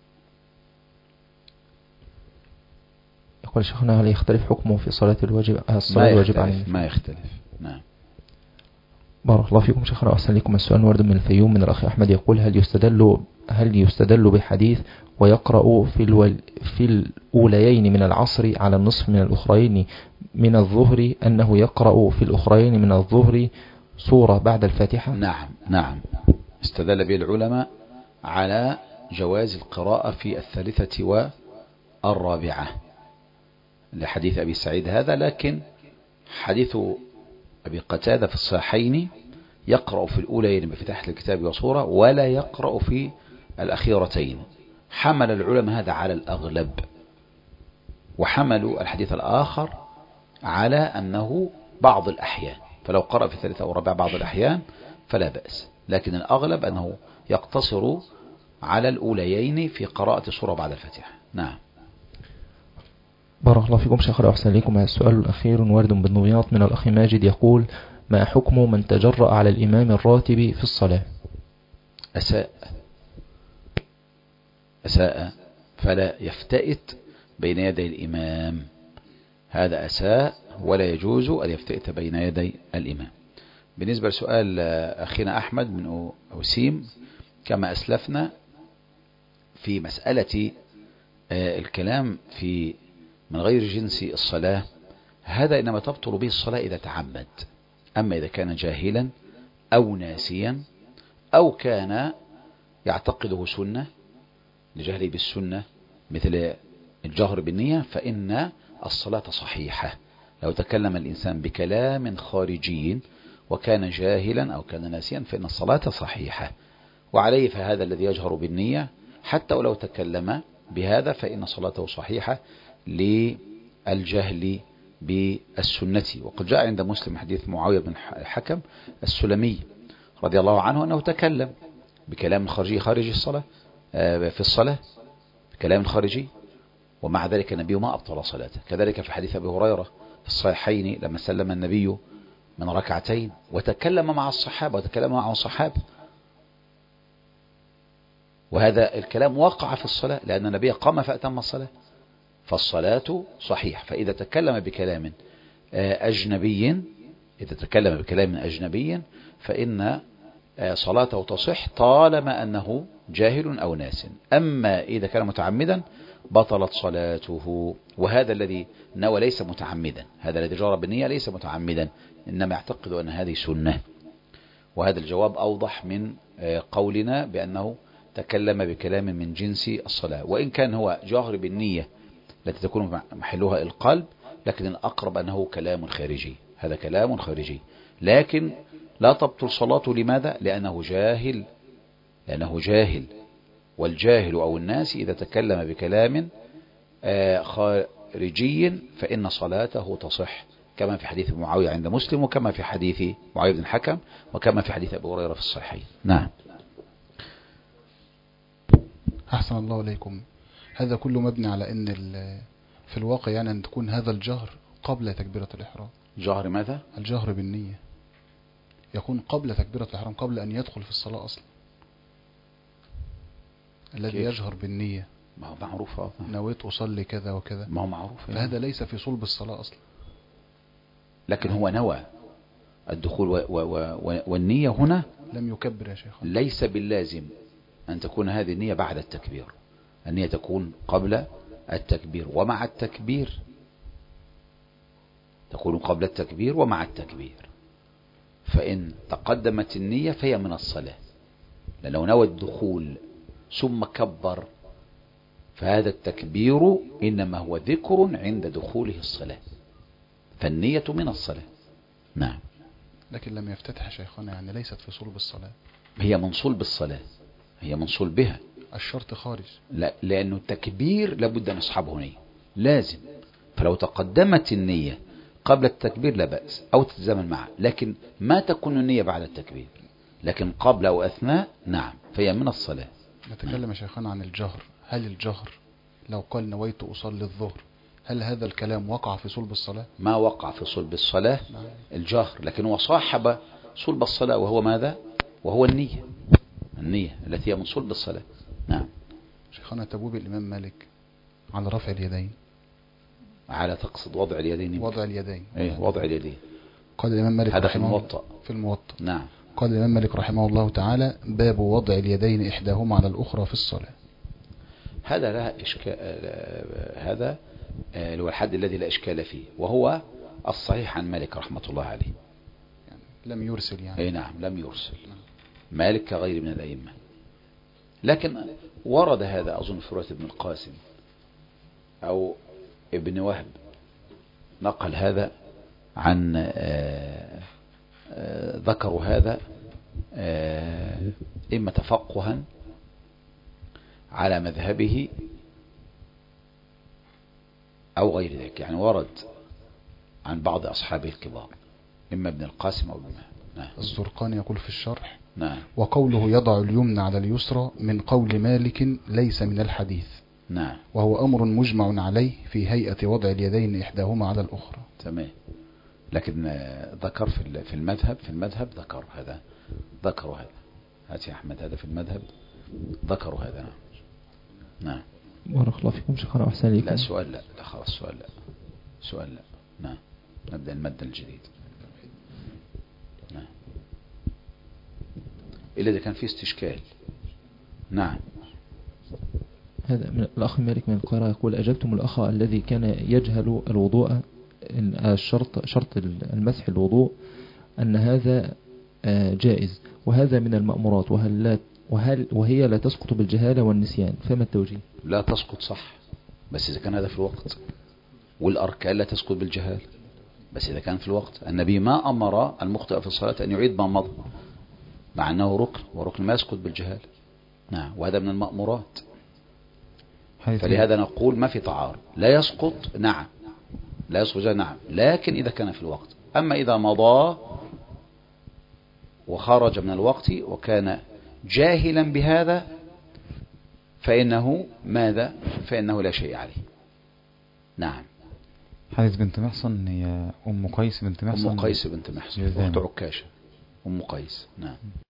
يقول شيخنا: هل يختلف حكمه في صلاة الواجب عن ما يختلف. نعم. بارك الله فيكم شيخنا وأحسن إليكم. السؤال ورد من الفيوم من الأخ أحمد يقول: هل يستدل بحديث ويقرأ في الأوليين من العصر على النصف من الأخرين من الظهر أنه يقرأ في الأخرين من الظهر سورة بعد الفاتحة؟ نعم. استدل به العلماء على جواز القراءة في الثالثة والرابعة لحديث أبي سعيد هذا، لكن حديث أبي قتادة في الصحيحين يقرأ في الأولين بفتح الكتاب وصورة ولا يقرأ في الأخيرتين. حمل العلماء هذا على الأغلب، وحملوا الحديث الآخر على أنه بعض الأحيان، فلو قرأ في الثالثة أو الرابعة بعض الأحيان فلا بأس، لكن الأغلب أنه يقتصر على الأوليين في قراءة سورة بعد الفاتحة. نعم. بارك الله فيكم شيخنا وأحسن إليكم. السؤال الأخير وارد بالنبياط من الأخ ماجد يقول: ما حكم من تجرأ على الإمام الراتب في الصلاة؟ أساء فلا يفتئت بين يدي الإمام، هذا أساء ولا يجوز أن يفتئت بين يدي الإمام. بالنسبة لسؤال أخينا أحمد من أوسيم، كما أسلفنا في مسألة الكلام في من غير جنس الصلاة، هذا إنما تبطل به الصلاة إذا تعمد. أما إذا كان جاهلا أو ناسيا أو كان يعتقده سنة لجهله بالسنة مثل الجهر بالنية، فإن الصلاة صحيحة. لو تكلم الإنسان بكلام خارجي وكان جاهلا أو كان ناسيا فإن الصلاة صحيحة، وعليه فهذا الذي يجهر بالنية حتى ولو تكلم بهذا فإن صلاته صحيحة للجهل بالسنة. وقد جاء عند مسلم حديث معاوية بن الحكم السلمي رضي الله عنه أنه تكلم بكلام خارجي خارج الصلاة في الصلاة، كلام خارجي، ومع ذلك النبي ما أبطل صلاته. كذلك في حديث أبي هريرة في الصحيحين لما سلم النبي من ركعتين وتكلم مع الصحابة وتكلم معه الصحابة، وهذا الكلام وقع في الصلاة لأن النبي قام فأتم الصلاة، فالصلاة صحيح. فإذا تكلم بكلام أجنبي فإن صلاته تصح طالما أنه جاهل أو ناس. أما إذا كان متعمدا بطلت صلاته، وهذا الذي نوى ليس متعمدا، هذا الذي جرى بالنية ليس متعمدا، إنما يعتقد أن هذه سنة. وهذا الجواب أوضح من قولنا بأنه تكلم بكلام من جنس الصلاة، وإن كان هو جاهر بالنية التي تكون محلها القلب، لكن الأقرب أنه كلام خارجي، هذا كلام خارجي، لكن لا تبطل صلاته. لماذا؟ لأنه جاهل، والجاهل أو الناس إذا تكلم بكلام خارجي فإن صلاته تصح، كما في حديث معاوية عند مسلم، وكما في حديث معاوية بن الحكم، وكما في حديث أبي هريرة في الصحيحين. نعم. أحسن الله إليكم. هذا كله مبني على أن في الواقع يعني أن تكون هذا الجهر قبل تكبيرة الإحرام. جهر ماذا؟ الجهر بالنية يكون قبل تكبيرة الإحرام، قبل أن يدخل في الصلاة أصلا. الذي يجهر بالنية ما هو معروف، نويت أصلي كذا وكذا، ما هو معروف، فهذا ليس في صلب الصلاة أصلا، لكن هو نوى الدخول والنية هنا لم يكبر يا شيخ. ليس باللازم أن تكون هذه النية بعد التكبير، النية تكون قبل التكبير ومع التكبير، تكون قبل التكبير ومع التكبير. فإن تقدمت النية فهي من الصلاة، لأنه نوى الدخول ثم كبر فهذا التكبير إنما هو ذكر عند دخوله الصلاة، فالنية من الصلاة. نعم. لكن لم يفتتح شيخنا، يعني ليست في صلب الصلاة. هي من صلب الصلاة، هي من صلبها، الشرط خارج. لا، لأنه التكبير لابد أن يصحبه نية لازم، فلو تقدمت النية قبل التكبير لا بأس أو تتزامن معه، لكن ما تكون النية بعد التكبير، لكن قبل أو أثناء نعم فهي من الصلاة. نتكلم يا شيخنا عن الجهر. هل الجهر لو قال نويت أصلي الظهر، هل هذا الكلام وقع في صلب الصلاة؟ ما وقع في صلب الصلاة الجهر، لكن هو صاحب صلب الصلاة، وهو ماذا؟ وهو النية التي هي من صلب الصلاة. نعم. شيخنا تبويب الإمام مالك على رفع اليدين، على تقصد وضع اليدين؟ وضع اليدين. ايه وضع اليدين. قال الإمام مالك هذا في الموطأ. نعم. قال الإمام مالك رحمه الله تعالى: باب وضع اليدين إحداهما على الأخرى في الصلاة. هذا لا إشكال، هذا هو الحد الذي لا إشكال فيه، وهو الصحيح عن مالك رحمة الله عليه، يعني لم يرسل يعني. اي نعم لم يرسل مالك كغير من الأئمة، لكن ورد هذا أظن في رواية ابن القاسم أو ابن وهب، نقل هذا عن ذكروا هذا إما تفقها على مذهبه أو غير ذلك، يعني ورد عن بعض أصحابه الكبار إما ابن القاسم أو ابن نعم. الزرقاني يقول في الشرح نعم. وقوله يضع اليمنى على اليسرى من قول مالك ليس من الحديث. نعم. وهو أمر مجمع عليه في هيئة وضع اليدين إحداهما على الأخرى. تمام. لكن ذكر في المذهب ذكر هذا، ذكروا هذا. هات يا أحمد هذا في المذهب ذكروا هذا. نعم. بارك الله فيكم شيخنا وأحسن إليكم. لا سؤال لا خلاص سؤال لا. نعم. نبدأ المادة الجديد. نعم. إلا إذا كان فيه استشكال. نعم. هذا من الأخ مالك من القاهرة يقول أجبتم الأخ الذي كان يجهل الوضوء شرط المسح الوضوء أن هذا جائز وهذا من المأمورات وهي لا تسقط بالجهالة والنسيان، فما التوجيه؟ لا تسقط صح، بس إذا كان هذا في الوقت، والأركان لا تسقط بالجهالة بس إذا كان في الوقت. النبي ما أمر المخطئ في الصلاة أن يعيد ما مضى مع أنه ركن، وركن ما يسقط بالجهالة. نعم. وهذا من المأمورات، فلهذا نقول ما في تعارض، لا يسقط. نعم لا يسقط نعم، لكن إذا كان في الوقت. أما إذا مضى وخرج من الوقت وكان جاهلا بهذا فإنه ماذا؟ فإنه لا شيء عليه. نعم. حديث بنت محصن هي أم قيس بنت محصن. أم قيس بنت محصن أخت عكاشة أم قيس. نعم.